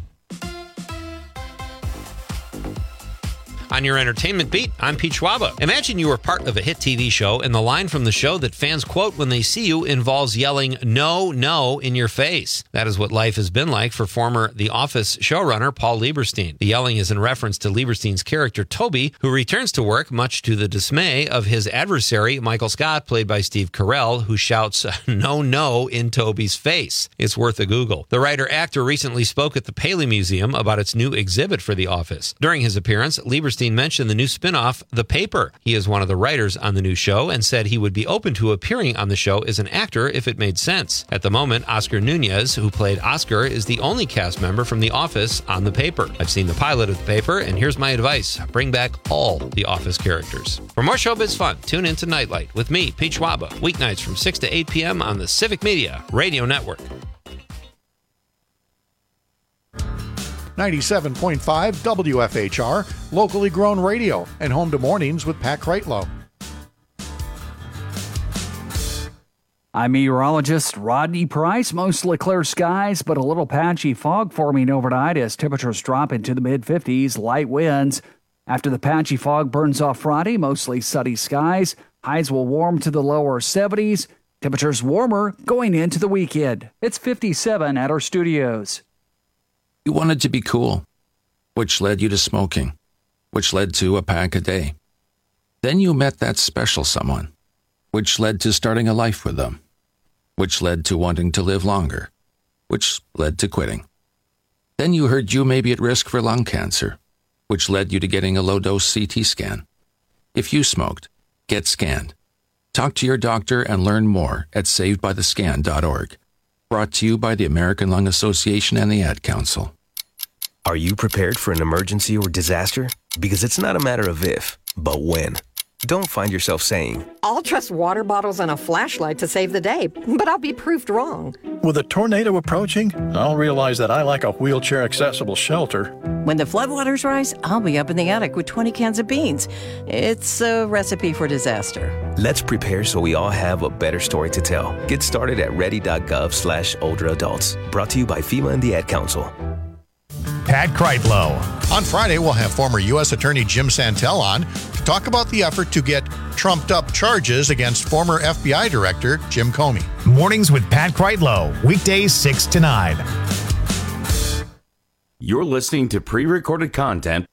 Speaker 14: On your entertainment beat, I'm Pete Schwaba. Imagine you were part of a hit TV show and the line from the show that fans quote when they see you involves yelling, "No, no," in your face. That is what life has been like for former The Office showrunner Paul Lieberstein. The yelling is in reference to Lieberstein's character Toby, who returns to work much to the dismay of his adversary, Michael Scott, played by Steve Carell, who shouts, "No, no," in Toby's face. It's worth a Google. The writer-actor recently spoke at the Paley Museum about its new exhibit for The Office. During his appearance, Lieberstein mentioned the new spin-off, The Paper. He is one of the writers on the new show and said he would be open to appearing on the show as an actor if it made sense. At the moment, Oscar Nunez, who played Oscar, is the only cast member from The Office on The Paper. I've seen the pilot of The Paper, and here's my advice. Bring back all The Office characters. For more showbiz fun, tune in to Nightlight with me, Pete Schwaba, weeknights from 6 to 8 p.m. on the Civic Media Radio Network.
Speaker 19: 97.5 WFHR, locally grown radio, and home to mornings with Pat Kreitlow.
Speaker 15: I'm meteorologist Rodney Price. Mostly clear skies, but a little patchy fog forming overnight as temperatures drop into the mid-50s, light winds. After the patchy fog burns off Friday, mostly sunny skies. Highs will warm to the lower 70s. Temperatures warmer going into the weekend. It's 57 at our studios.
Speaker 30: You wanted to be cool, which led you to smoking, which led to a pack a day. Then you met that special someone, which led to starting a life with them, which led to wanting to live longer, which led to quitting. Then you heard you may be at risk for lung cancer, which led you to getting a low-dose CT scan. If you smoked, get scanned. Talk to your doctor and learn more at savedbythescan.org. Brought to you by the American Lung Association and the Ad Council.
Speaker 5: Are you prepared for an emergency or disaster? Because it's not a matter of if, but when. Don't find yourself saying,
Speaker 6: I'll trust water bottles and a flashlight to save the day, but I'll be proved wrong.
Speaker 19: With a tornado approaching, I'll realize that I like a wheelchair-accessible shelter.
Speaker 7: When the floodwaters rise, I'll be up in the attic with 20 cans of beans. It's a recipe for disaster.
Speaker 5: Let's prepare so we all have a better story to tell. Get started at ready.gov/older adults. Brought to you by FEMA and the Ad Council.
Speaker 1: Pat Kreitlow.
Speaker 19: On Friday, we'll have former U.S. Attorney Jim Santel on to talk about the effort to get trumped-up charges against former FBI Director Jim Comey.
Speaker 1: Mornings with Pat Kreitlow, weekdays 6 to 9.
Speaker 20: You're listening to pre-recorded content.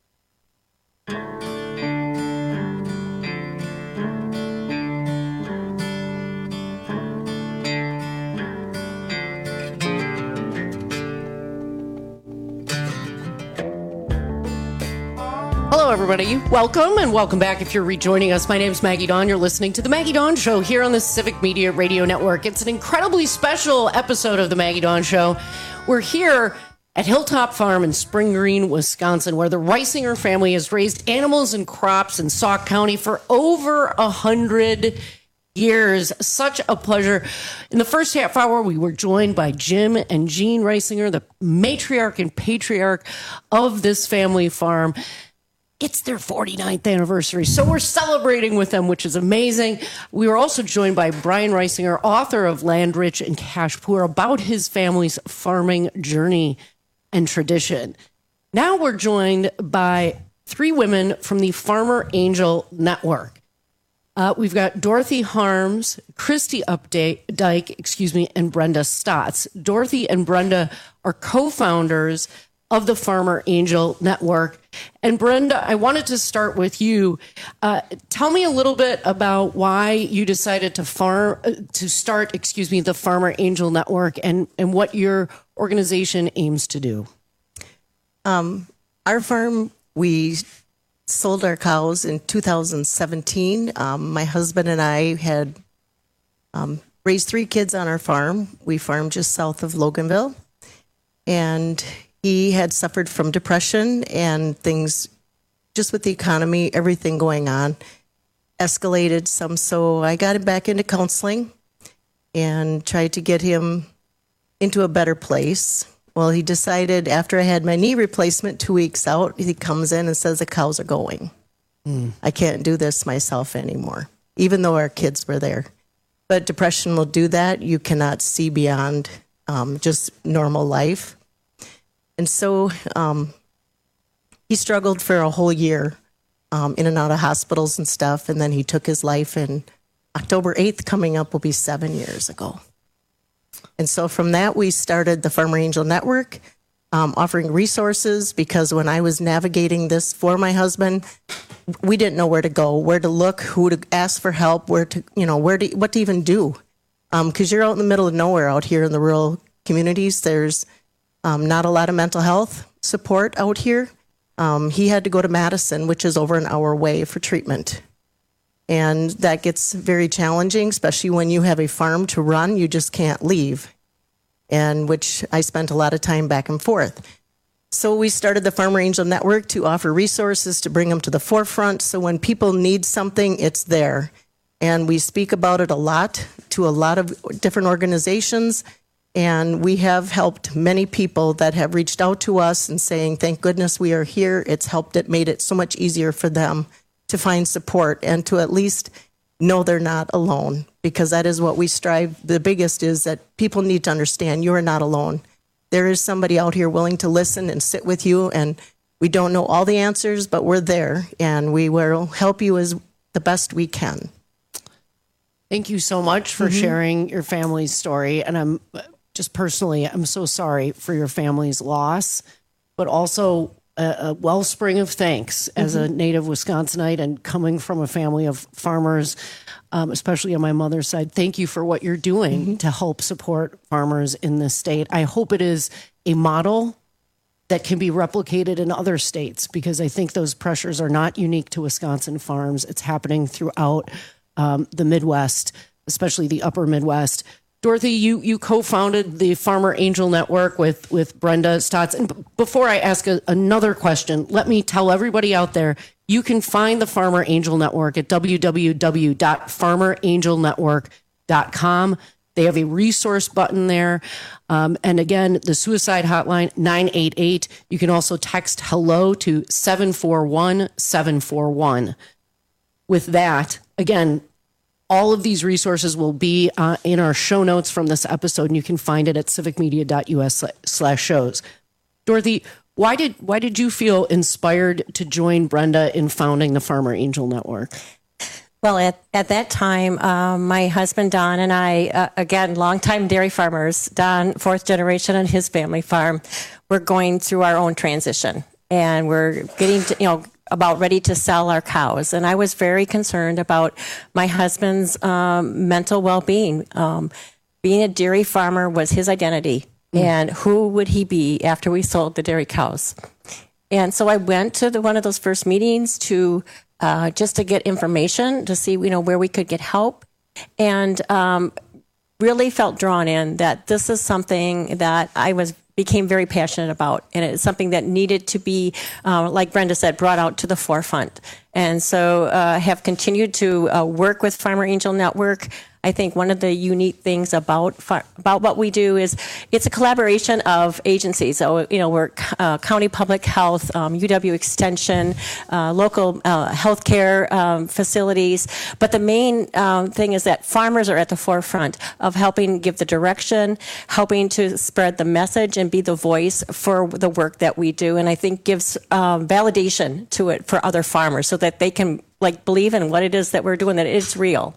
Speaker 22: Hello, everybody. Welcome and welcome back if you're rejoining us. My name is Maggie Dawn. You're listening to The Maggie Dawn Show here on the Civic Media Radio Network. It's an incredibly special episode of The Maggie Dawn Show. We're here at Hilltop Farm in Spring Green, Wisconsin, where the Reisinger family has raised animals and crops in Sauk County for over 100 years. Such a pleasure. In the first half hour, we were joined by Jim and Jean Reisinger, the matriarch and patriarch of this family farm. It's their 49th anniversary, so we're celebrating with them, which is amazing. We were also joined by Brian Reisinger, author of Land Rich and Cash Poor, about his family's farming journey and tradition. Now we're joined by three women from the Farmer Angel Network. We've got Dorothy Harms, Christy Updike, and Brenda Stotts. Dorothy and Brenda are co-founders of the Farmer Angel Network. And Brenda, I wanted to start with you. Tell me a little bit about why you decided to start the Farmer Angel Network and what your organization aims to do.
Speaker 8: Our farm, we sold our cows in 2017. My husband and I had raised 3 kids on our farm. We farmed just south of Loganville. And he had suffered from depression and things, just with the economy, everything going on, escalated some. So I got him back into counseling and tried to get him into a better place. Well, he decided after I had my knee replacement 2 weeks out, he comes in and says the cows are going. I can't do this myself anymore, even though our kids were there. But depression will do that. You cannot see beyond just normal life. And so he struggled for a whole year in and out of hospitals and stuff. And then he took his life, and October 8th coming up will be 7 years ago. And so from that, we started the Farmer Angel Network, offering resources, because when I was navigating this for my husband, we didn't know where to go, where to look, who to ask for help, what to even do. Because you're out in the middle of nowhere out here in the rural communities. There's not a lot of mental health support out here. He had to go to Madison, which is over an hour away, for treatment. And that gets very challenging, especially when you have a farm to run. You just can't leave, and which I spent a lot of time back and forth. So we started the Farmer Angel Network to offer resources, to bring them to the forefront. So when people need something, it's there. And we speak about it a lot to a lot of different organizations. And we have helped many people that have reached out to us and saying, thank goodness we are here. It's helped, it made it so much easier for them to find support and to at least know they're not alone, because that is what we strive. The biggest is that people need to understand you are not alone. There is somebody out here willing to listen and sit with you, and we don't know all the answers, but we're there, and we will help you as the best we can.
Speaker 22: Thank you so much for sharing your family's story. And I'm just personally, I'm so sorry for your family's loss, but also a wellspring of thanks as a native Wisconsinite and coming from a family of farmers, especially on my mother's side. Thank you for what you're doing to help support farmers in this state. I hope it is a model that can be replicated in other states, because I think those pressures are not unique to Wisconsin farms. It's happening throughout the Midwest, especially the upper Midwest. Dorothy, you co-founded the Farmer Angel Network with Brenda Stotts. And before I ask another question, let me tell everybody out there, you can find the Farmer Angel Network at www.farmerangelnetwork.com. They have a resource button there. And again, the suicide hotline, 988. You can also text hello to 741-741. With that, again, all of these resources will be in our show notes from this episode, and you can find it at civicmedia.us/shows. Dorothy, why did you feel inspired to join Brenda in founding the Farmer Angel Network?
Speaker 16: Well, at that time, my husband, Don, and I, again, longtime dairy farmers, Don, fourth generation on his family farm, we're going through our own transition. And we're getting to, about ready to sell our cows. And I was very concerned about my husband's mental well-being. Being a dairy farmer was his identity. And who would he be after we sold the dairy cows? And so I went to one of those first meetings to just to get information, to see where we could get help. And really felt drawn in that this is something that I became very passionate about, and it's something that needed to be, like Brenda said, brought out to the forefront. And so have continued to work with Farmer Angel Network. I think one of the unique things about what we do is it's a collaboration of agencies. So, we're County Public Health, UW Extension, local healthcare facilities. But the main thing is that farmers are at the forefront of helping give the direction, helping to spread the message and be the voice for the work that we do. And I think gives validation to it for other farmers so that they can believe in what it is that we're doing, that it's real.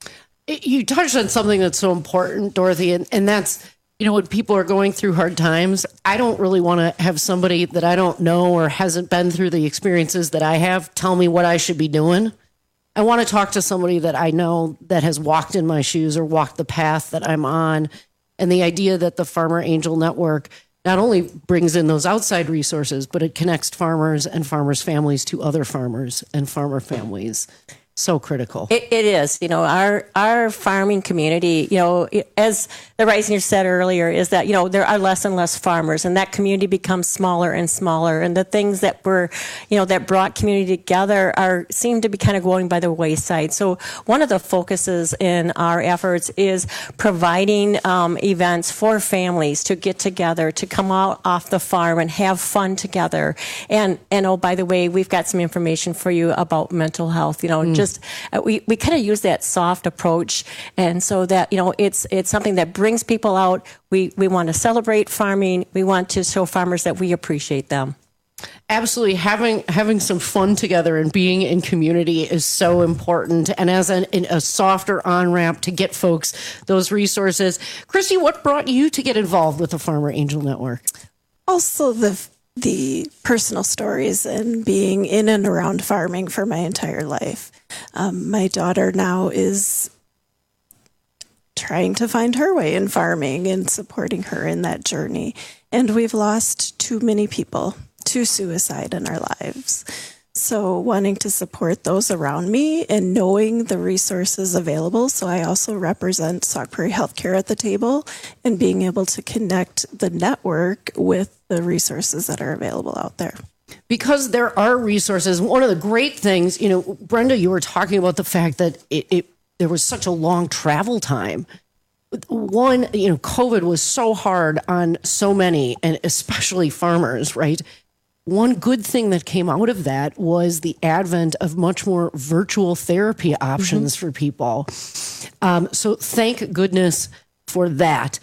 Speaker 22: You touched on something that's so important, Dorothy, and that's, when people are going through hard times, I don't really want to have somebody that I don't know or hasn't been through the experiences that I have tell me what I should be doing. I want to talk to somebody that I know that has walked in my shoes or walked the path that I'm on. And the idea that the Farmer Angel Network not only brings in those outside resources, but it connects farmers and farmers' families to other farmers and farmer families. So critical.
Speaker 16: It is. Our farming community, as the Reisinger said earlier, is that, there are less and less farmers, and that community becomes smaller and smaller. And the things that were, that brought community together seem to be kind of going by the wayside. So one of the focuses in our efforts is providing events for families to get together, to come out off the farm and have fun together. And oh, by the way, we've got some information for you about mental health, we kind of use that soft approach, and so that it's something that brings people out. We want to celebrate farming. We want to show farmers that we appreciate them.
Speaker 22: Absolutely, having some fun together and being in community is so important. And as a softer on ramp to get folks those resources, Christy, what brought you to get involved with the Farmer Angel Network?
Speaker 17: Also, the personal stories and being in and around farming for my entire life. My daughter now is trying to find her way in farming and supporting her in that journey. And we've lost too many people to suicide in our lives. So wanting to support those around me and knowing the resources available. So I also represent Sauk Prairie Healthcare at the table, and being able to connect the network with the resources that are available out there.
Speaker 22: Because there are resources. One of the great things, Brenda, you were talking about the fact that there was such a long travel time. One, COVID was so hard on so many, and especially farmers, right? One good thing that came out of that was the advent of much more virtual therapy options for people. So thank goodness for that.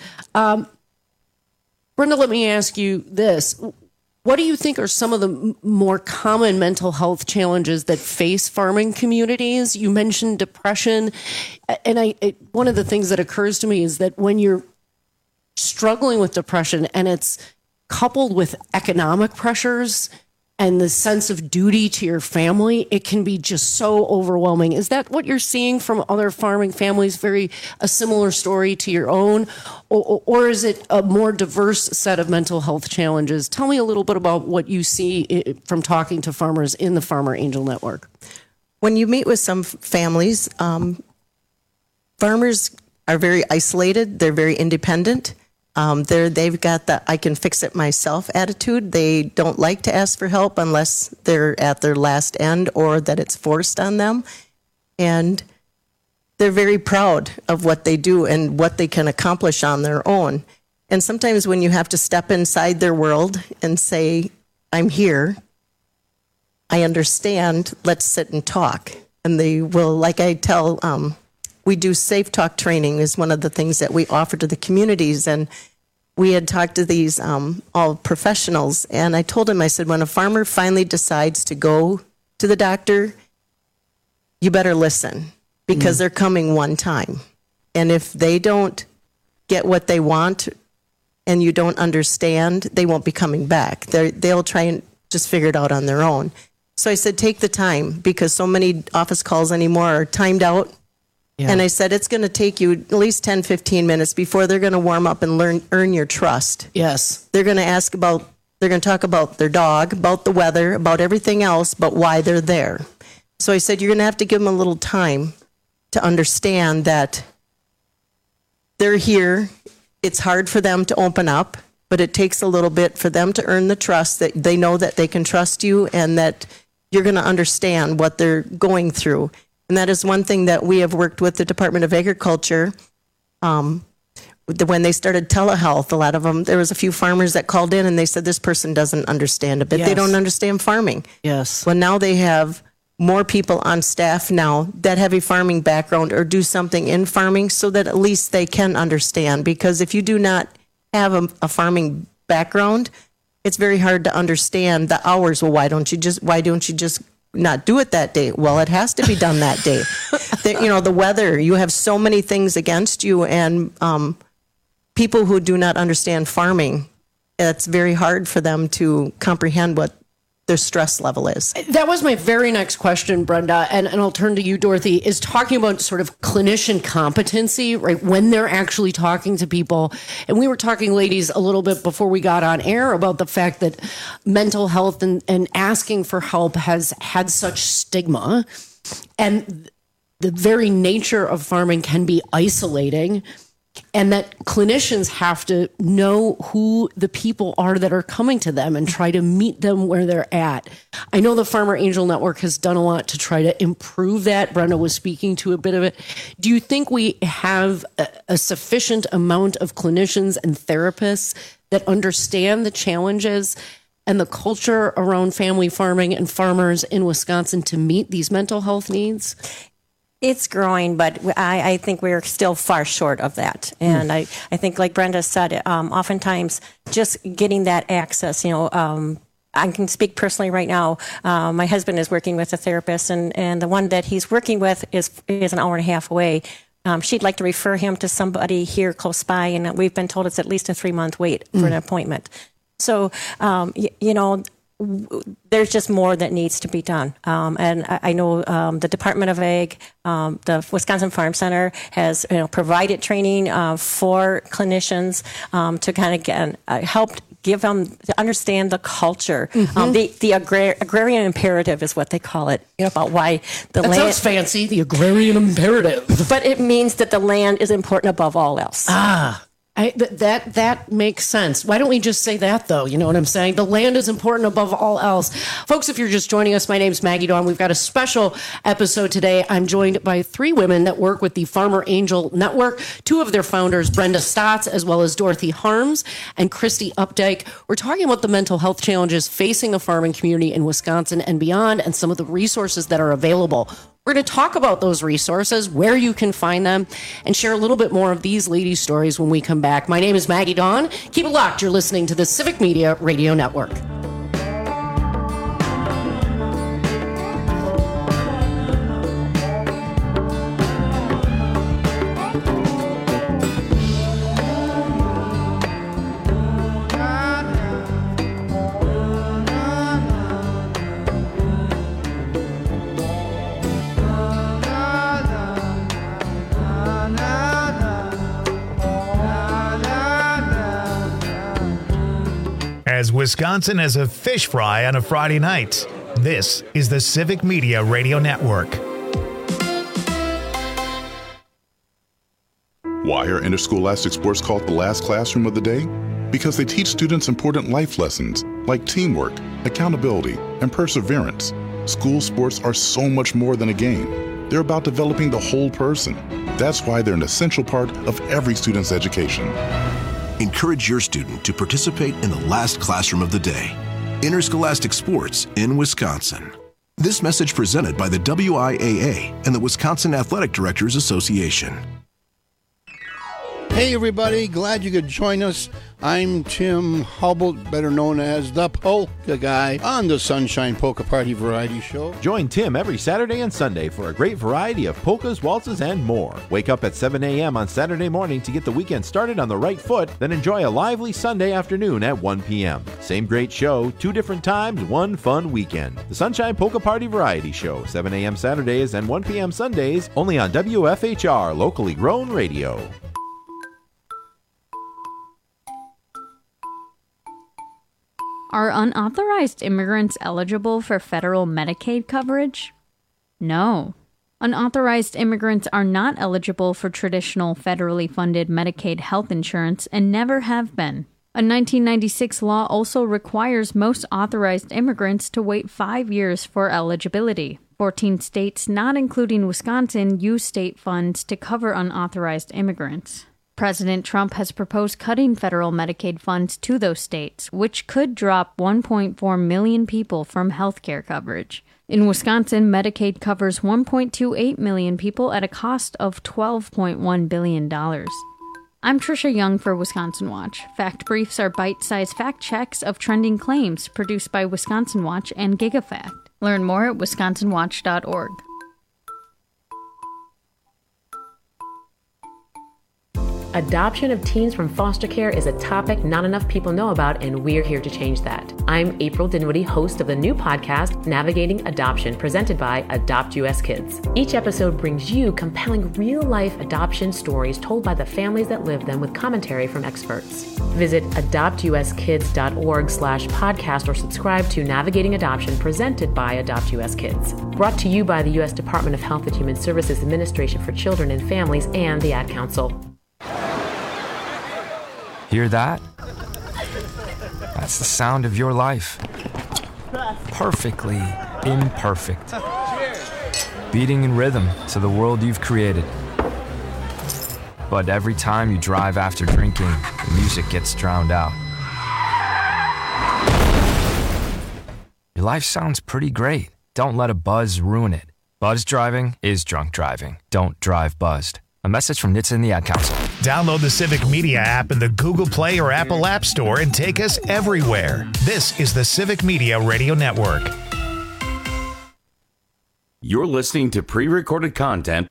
Speaker 22: Brenda, let me ask you this. What do you think are some of the more common mental health challenges that face farming communities? You mentioned depression. And one of the things that occurs to me is that when you're struggling with depression and it's coupled with economic pressures and the sense of duty to your family, it can be just so overwhelming. Is that what you're seeing from other farming families? A similar story to your own? Or is it a more diverse set of mental health challenges? Tell me a little bit about what you see from talking to farmers in the Farmer Angel Network.
Speaker 8: When you meet with some families, farmers are very isolated. They're very independent. They've got the I can fix it myself attitude. They don't like to ask for help unless they're at their last end or that it's forced on them. And they're very proud of what they do and what they can accomplish on their own. And sometimes when you have to step inside their world and say, I'm here, I understand, let's sit and talk. And they will, like I tell, we do Safe Talk training is one of the things that we offer to the communities. And we had talked to these all professionals. And I told them, I said, when a farmer finally decides to go to the doctor, you better listen because they're coming one time. And if they don't get what they want and you don't understand, they won't be coming back. They'll try and just figure it out on their own. So I said, take the time because so many office calls anymore are timed out. Yeah. And I said, it's going to take you at least 10, 15 minutes before they're going to warm up and earn your trust.
Speaker 22: Yes.
Speaker 8: They're going to talk about their dog, about the weather, about everything else, but why they're there. So I said, you're going to have to give them a little time to understand that they're here. It's hard for them to open up, but it takes a little bit for them to earn the trust that they know that they can trust you and that you're going to understand what they're going through. And that is one thing that we have worked with the Department of Agriculture. When they started telehealth, a lot of them, there was a few farmers that called in and they said, this person doesn't understand a bit. Yes. They don't understand farming.
Speaker 22: Yes.
Speaker 8: Well, now they have more people on staff now that have a farming background or do something in farming so that at least they can understand. Because if you do not have a farming background, it's very hard to understand the hours. Well, why don't you just not do it that day? Well, it has to be done that day. The weather, you have so many things against you, and people who do not understand farming, it's very hard for them to comprehend what their stress level is.
Speaker 22: That was my very next question, Brenda, and I'll turn to you, Dorothy, is talking about sort of clinician competency, right, when they're actually talking to people. And we were talking, ladies, a little bit before we got on air about the fact that mental health and asking for help has had such stigma, and the very nature of farming can be isolating. And that clinicians have to know who the people are that are coming to them and try to meet them where they're at. I know the Farmer Angel Network has done a lot to try to improve that. Brenda was speaking to a bit of it. Do you think we have a sufficient amount of clinicians and therapists that understand the challenges and the culture around family farming and farmers in Wisconsin to meet these mental health needs?
Speaker 16: It's growing, but I think we're still far short of that. And I think, like Brenda said, oftentimes just getting that access, I can speak personally right now. My husband is working with a therapist, and the one that he's working with is an hour and a half away. She'd like to refer him to somebody here close by, and we've been told it's at least a 3-month wait for an appointment. So, there's just more that needs to be done. And I know the Department of Ag, the Wisconsin Farm Center has provided training for clinicians to kind of help give them to understand the culture. The agrarian imperative is what they call it, about why the land. That
Speaker 22: sounds fancy, the agrarian imperative.
Speaker 16: But it means that the land is important above all else.
Speaker 22: That makes sense. Why don't we just say that, though? You know what I'm saying? The land is important above all else. Folks, if you're just joining us, my name's Maggie Dawn. We've got a special episode today. I'm joined by 3 women that work with the Farmer Angel Network. 2 of their founders, Brenda Stotts, as well as Dorothy Harms and Christy Updike. We're talking about the mental health challenges facing the farming community in Wisconsin and beyond, and some of the resources that are available. We're going to talk about those resources, where you can find them, and share a little bit more of these ladies' stories when we come back. My name is Maggie Dawn. Keep it locked. You're listening to the Civic Media Radio Network.
Speaker 1: As Wisconsin as a fish fry on a Friday night. This is the Civic Media Radio Network.
Speaker 4: Why are interscholastic sports called the last classroom of the day? Because they teach students important life lessons like teamwork, accountability, and perseverance. School sports are so much more than a game. They're about developing the whole person. That's why they're an essential part of every student's education.
Speaker 18: Encourage your student to participate in the last classroom of the day. Interscholastic sports in Wisconsin. This message presented by the WIAA and the Wisconsin Athletic Directors Association.
Speaker 21: Hey everybody, glad you could join us. I'm Tim Hubble, better known as the Polka Guy, on the Sunshine Polka Party Variety Show.
Speaker 23: Join Tim every Saturday and Sunday for a great variety of polkas, waltzes, and more. Wake up at 7 a.m. on Saturday morning to get the weekend started on the right foot, then enjoy a lively Sunday afternoon at 1 p.m. Same great show, 2 different times, 1 fun weekend. The Sunshine Polka Party Variety Show, 7 a.m. Saturdays and 1 p.m. Sundays, only on WFHR, locally grown radio.
Speaker 24: Are unauthorized immigrants eligible for federal Medicaid coverage? No. Unauthorized immigrants are not eligible for traditional federally funded Medicaid health insurance and never have been. A 1996 law also requires most authorized immigrants to wait 5 years for eligibility. 14 states, not including Wisconsin, use state funds to cover unauthorized immigrants. President Trump has proposed cutting federal Medicaid funds to those states, which could drop 1.4 million people from health care coverage. In Wisconsin, Medicaid covers 1.28 million people at a cost of $12.1 billion. I'm Trisha Young for Wisconsin Watch. Fact Briefs are bite-sized fact checks of trending claims produced by Wisconsin Watch and GigaFact. Learn more at wisconsinwatch.org.
Speaker 25: Adoption of teens from foster care is a topic not enough people know about, and we're here to change that. I'm April Dinwiddie, host of the new podcast, Navigating Adoption, presented by Adopt US Kids. Each episode brings you compelling real-life adoption stories told by the families that live them with commentary from experts. Visit adoptuskids.org/podcast or subscribe to Navigating Adoption, presented by Adopt US Kids. Brought to you by the U.S. Department of Health and Human Services Administration for Children and Families and the Ad Council.
Speaker 26: Hear that? That's the sound of your life. Perfectly imperfect. Beating in rhythm to the world you've created. But every time you drive after drinking, the music gets drowned out. Your life sounds pretty great. Don't let a buzz ruin it. Buzz driving is drunk driving. Don't drive buzzed. A message from NHTSA and the Ad Council.
Speaker 1: Download the Civic Media app in the Google Play or Apple App Store and take us everywhere. This is the Civic Media Radio Network.
Speaker 20: You're listening to pre-recorded content.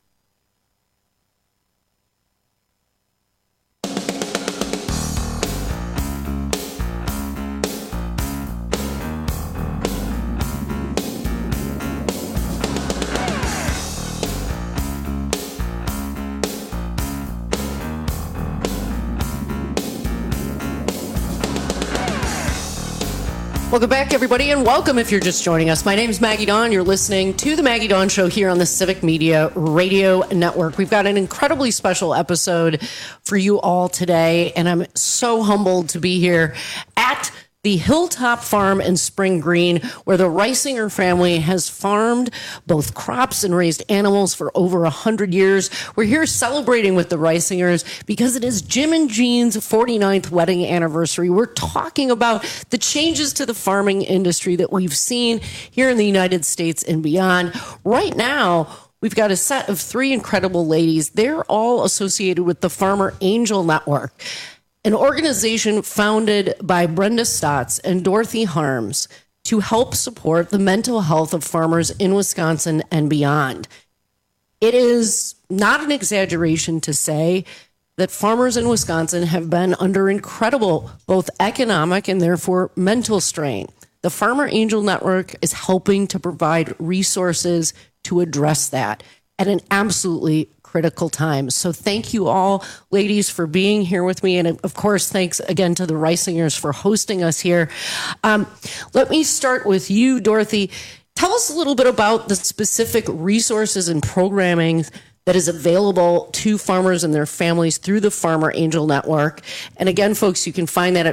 Speaker 22: Welcome back, everybody, and welcome if you're just joining us. My name is Maggie Dawn. You're listening to The Maggie Dawn Show here on the Civic Media Radio Network. We've got an incredibly special episode for you all today, and I'm so humbled to be here at the Hilltop Farm in Spring Green, where the Reisinger family has farmed both crops and raised animals for over 100 years. We're here celebrating with the Reisingers because it is Jim and Jean's 49th wedding anniversary. We're talking about the changes to the farming industry that we've seen here in the United States and beyond. Right now, we've got a set of 3 incredible ladies. They're all associated with the Farmer Angel Network, an organization founded by Brenda Stotts and Dorothy Harms to help support the mental health of farmers in Wisconsin and beyond. It is not an exaggeration to say that farmers in Wisconsin have been under incredible both economic and therefore mental strain. The Farmer Angel Network is helping to provide resources to address that at an absolutely critical time. So thank you all, ladies, for being here with me. And of course, thanks again to the Reisingers for hosting us here. Let me start with you, Dorothy. Tell us a little bit about the specific resources and programming that is available to farmers and their families through the Farmer Angel Network. And again, folks, you can find that at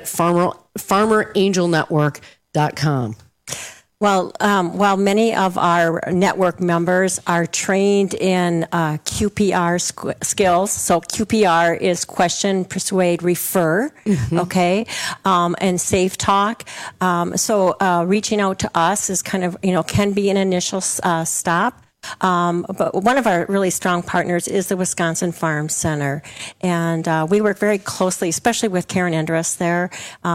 Speaker 22: farmerangelnetwork.com.
Speaker 16: Well, while many of our network members are trained in QPR skills, so QPR is question, persuade, refer, okay, and safe talk. So reaching out to us is kind of, can be an initial stop. But one of our really strong partners is the Wisconsin Farm Center. And we work very closely, especially with Karen Endress there.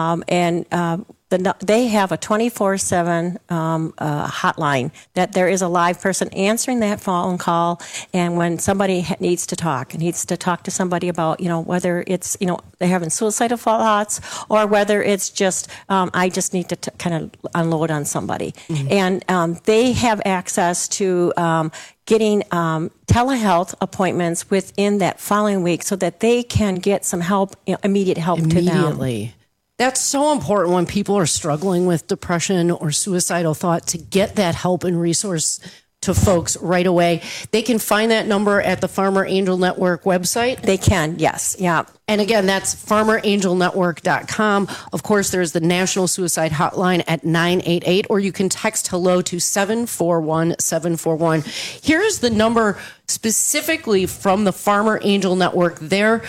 Speaker 16: They have a 24/7 hotline that there is a live person answering that phone call. And when somebody needs to talk to somebody about, whether it's, they're having suicidal thoughts or whether it's just, I just need to kind of unload on somebody. And they have access to getting telehealth appointments within that following week so that they can get some help, immediate help to them.
Speaker 22: That's so important when people are struggling with depression or suicidal thought to get that help and resource to folks right away. They can find that number at the Farmer Angel Network website.
Speaker 16: They can, yes. Yeah.
Speaker 22: And again, that's farmerangelnetwork.com. Of course, there's the National Suicide Hotline at 988, or you can text hello to 741-741. Here's the number specifically from the Farmer Angel Network. Their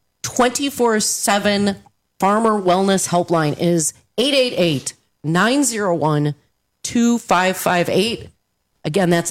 Speaker 22: 24/7 Farmer Wellness Helpline is 888-901-2558. Again, that's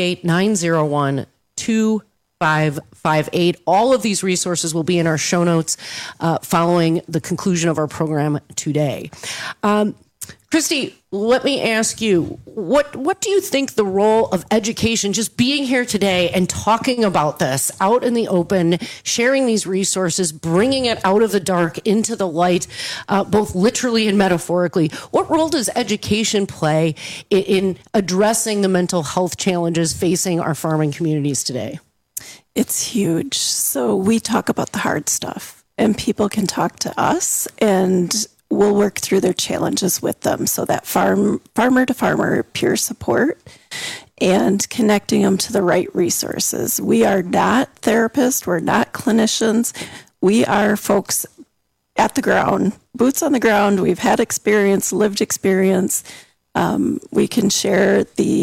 Speaker 22: 888-901-2558. All of these resources will be in our show notes following the conclusion of our program today. Christy, let me ask you, what do you think the role of education, just being here today and talking about this out in the open, sharing these resources, bringing it out of the dark into the light, both literally and metaphorically, what role does education play in addressing the mental health challenges facing our farming communities today?
Speaker 17: It's huge. So we talk about the hard stuff, and people can talk to us, and we'll work through their challenges with them. So that farmer to farmer peer support and connecting them to the right resources. We are not therapists. We're not clinicians. We are folks at the ground, boots on the ground. We've had experience, lived experience. We can share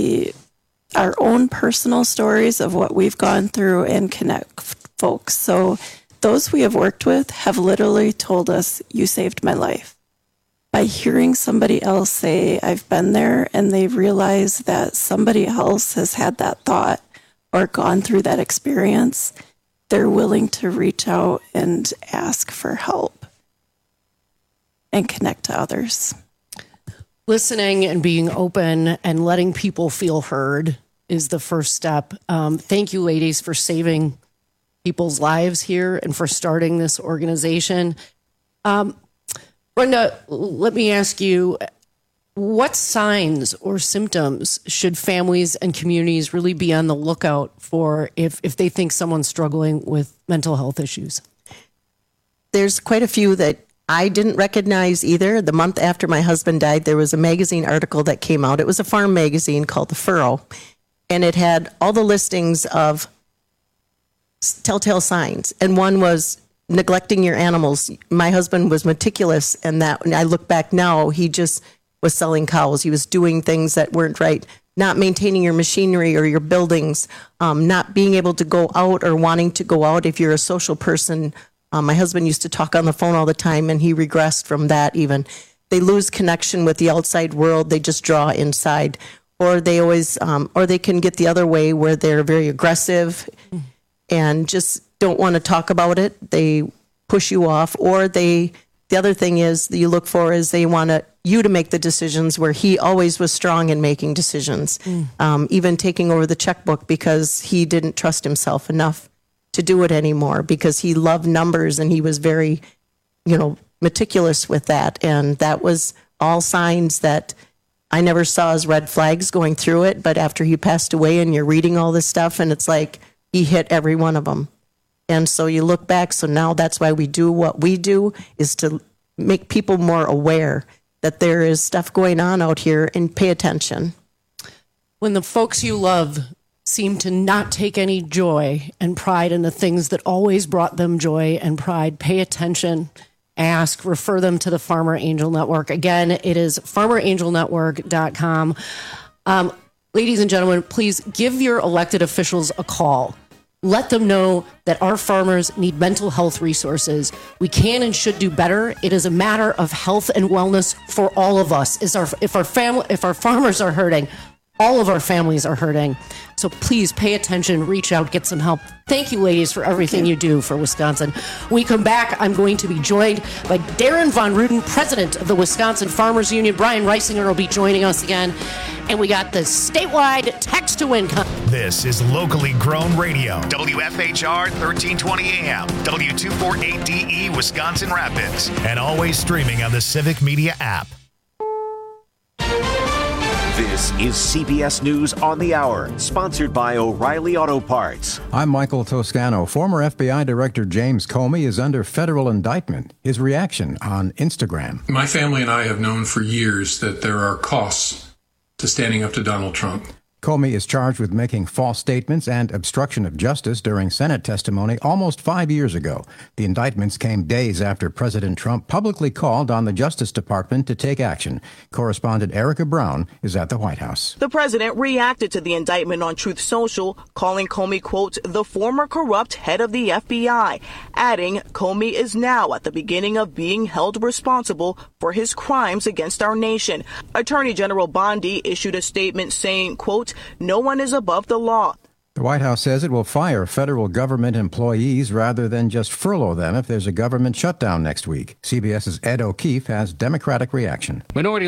Speaker 17: our own personal stories of what we've gone through and connect folks. So those we have worked with have literally told us, "You saved my life." By hearing somebody else say, "I've been there," and they realize that somebody else has had that thought or gone through that experience, they're willing to reach out and ask for help and connect to others.
Speaker 22: Listening and being open and letting people feel heard is the first step. Thank you, ladies, for saving people's lives here and for starting this organization. Brenda, let me ask you, what signs or symptoms should families and communities really be on the lookout for if they think someone's struggling with mental health issues?
Speaker 8: There's quite a few that I didn't recognize either. The month after my husband died, there was a magazine article that came out. It was a farm magazine called The Furrow, and it had all the listings of telltale signs. And one was neglecting your animals. My husband was meticulous in that. When I look back now, he just was selling cows. He was doing things that weren't right. Not maintaining your machinery or your buildings, not being able to go out or wanting to go out if you're a social person. My husband used to talk on the phone all the time, and he regressed from that even. They lose connection with the outside world. They just draw inside. Or they always, or they can get the other way where they're very aggressive and just don't want to talk about it. They push you off, or the other thing is that you look for is they want you to make the decisions, where he always was strong in making decisions, even taking over the checkbook because he didn't trust himself enough to do it anymore because he loved numbers and he was very, meticulous with that. And that was all signs that I never saw as red flags going through it. But after he passed away and you're reading all this stuff and it's like he hit every one of them. And so you look back. So now that's why we do what we do, is to make people more aware that there is stuff going on out here and pay attention.
Speaker 22: When the folks you love seem to not take any joy and pride in the things that always brought them joy and pride, pay attention. Ask, refer them to the Farmer Angel Network. Again, it is farmerangelnetwork.com. Ladies and gentlemen, please give your elected officials a call. Let them know that our farmers need mental health resources. We can and should do better. It is a matter of health and wellness for all of us. If our farmers are hurting, all of our families are hurting. So please pay attention, reach out, get some help. Thank you, ladies, for everything you do for Wisconsin. When we come back, I'm going to be joined by Darren Von Ruden, president of the Wisconsin Farmers Union. Brian Reisinger will be joining us again. And we got the statewide text to win.
Speaker 1: This is locally grown radio. WFHR 1320 AM, W248DE, Wisconsin Rapids. And always streaming on the Civic Media app.
Speaker 2: This is CBS News on the Hour, sponsored by O'Reilly Auto Parts.
Speaker 3: I'm Michael Toscano. Former FBI Director James Comey is under federal indictment. His reaction on Instagram.
Speaker 9: My family and I have known for years that there are costs to standing up to Donald Trump.
Speaker 3: Comey is charged with making false statements and obstruction of justice during Senate testimony almost 5 years ago. The indictments came days after President Trump publicly called on the Justice Department to take action. Correspondent Erica Brown is at the White House.
Speaker 10: The president reacted to the indictment on Truth Social, calling Comey, quote, the former corrupt head of the FBI, adding Comey is now at the beginning of being held responsible for his crimes against our nation. Attorney General Bondi issued a statement saying, quote, no one is above the law.
Speaker 3: The White House says it will fire federal government employees rather than just furlough them if there's a government shutdown next week. CBS's Ed O'Keefe has Democratic reaction.
Speaker 11: Minority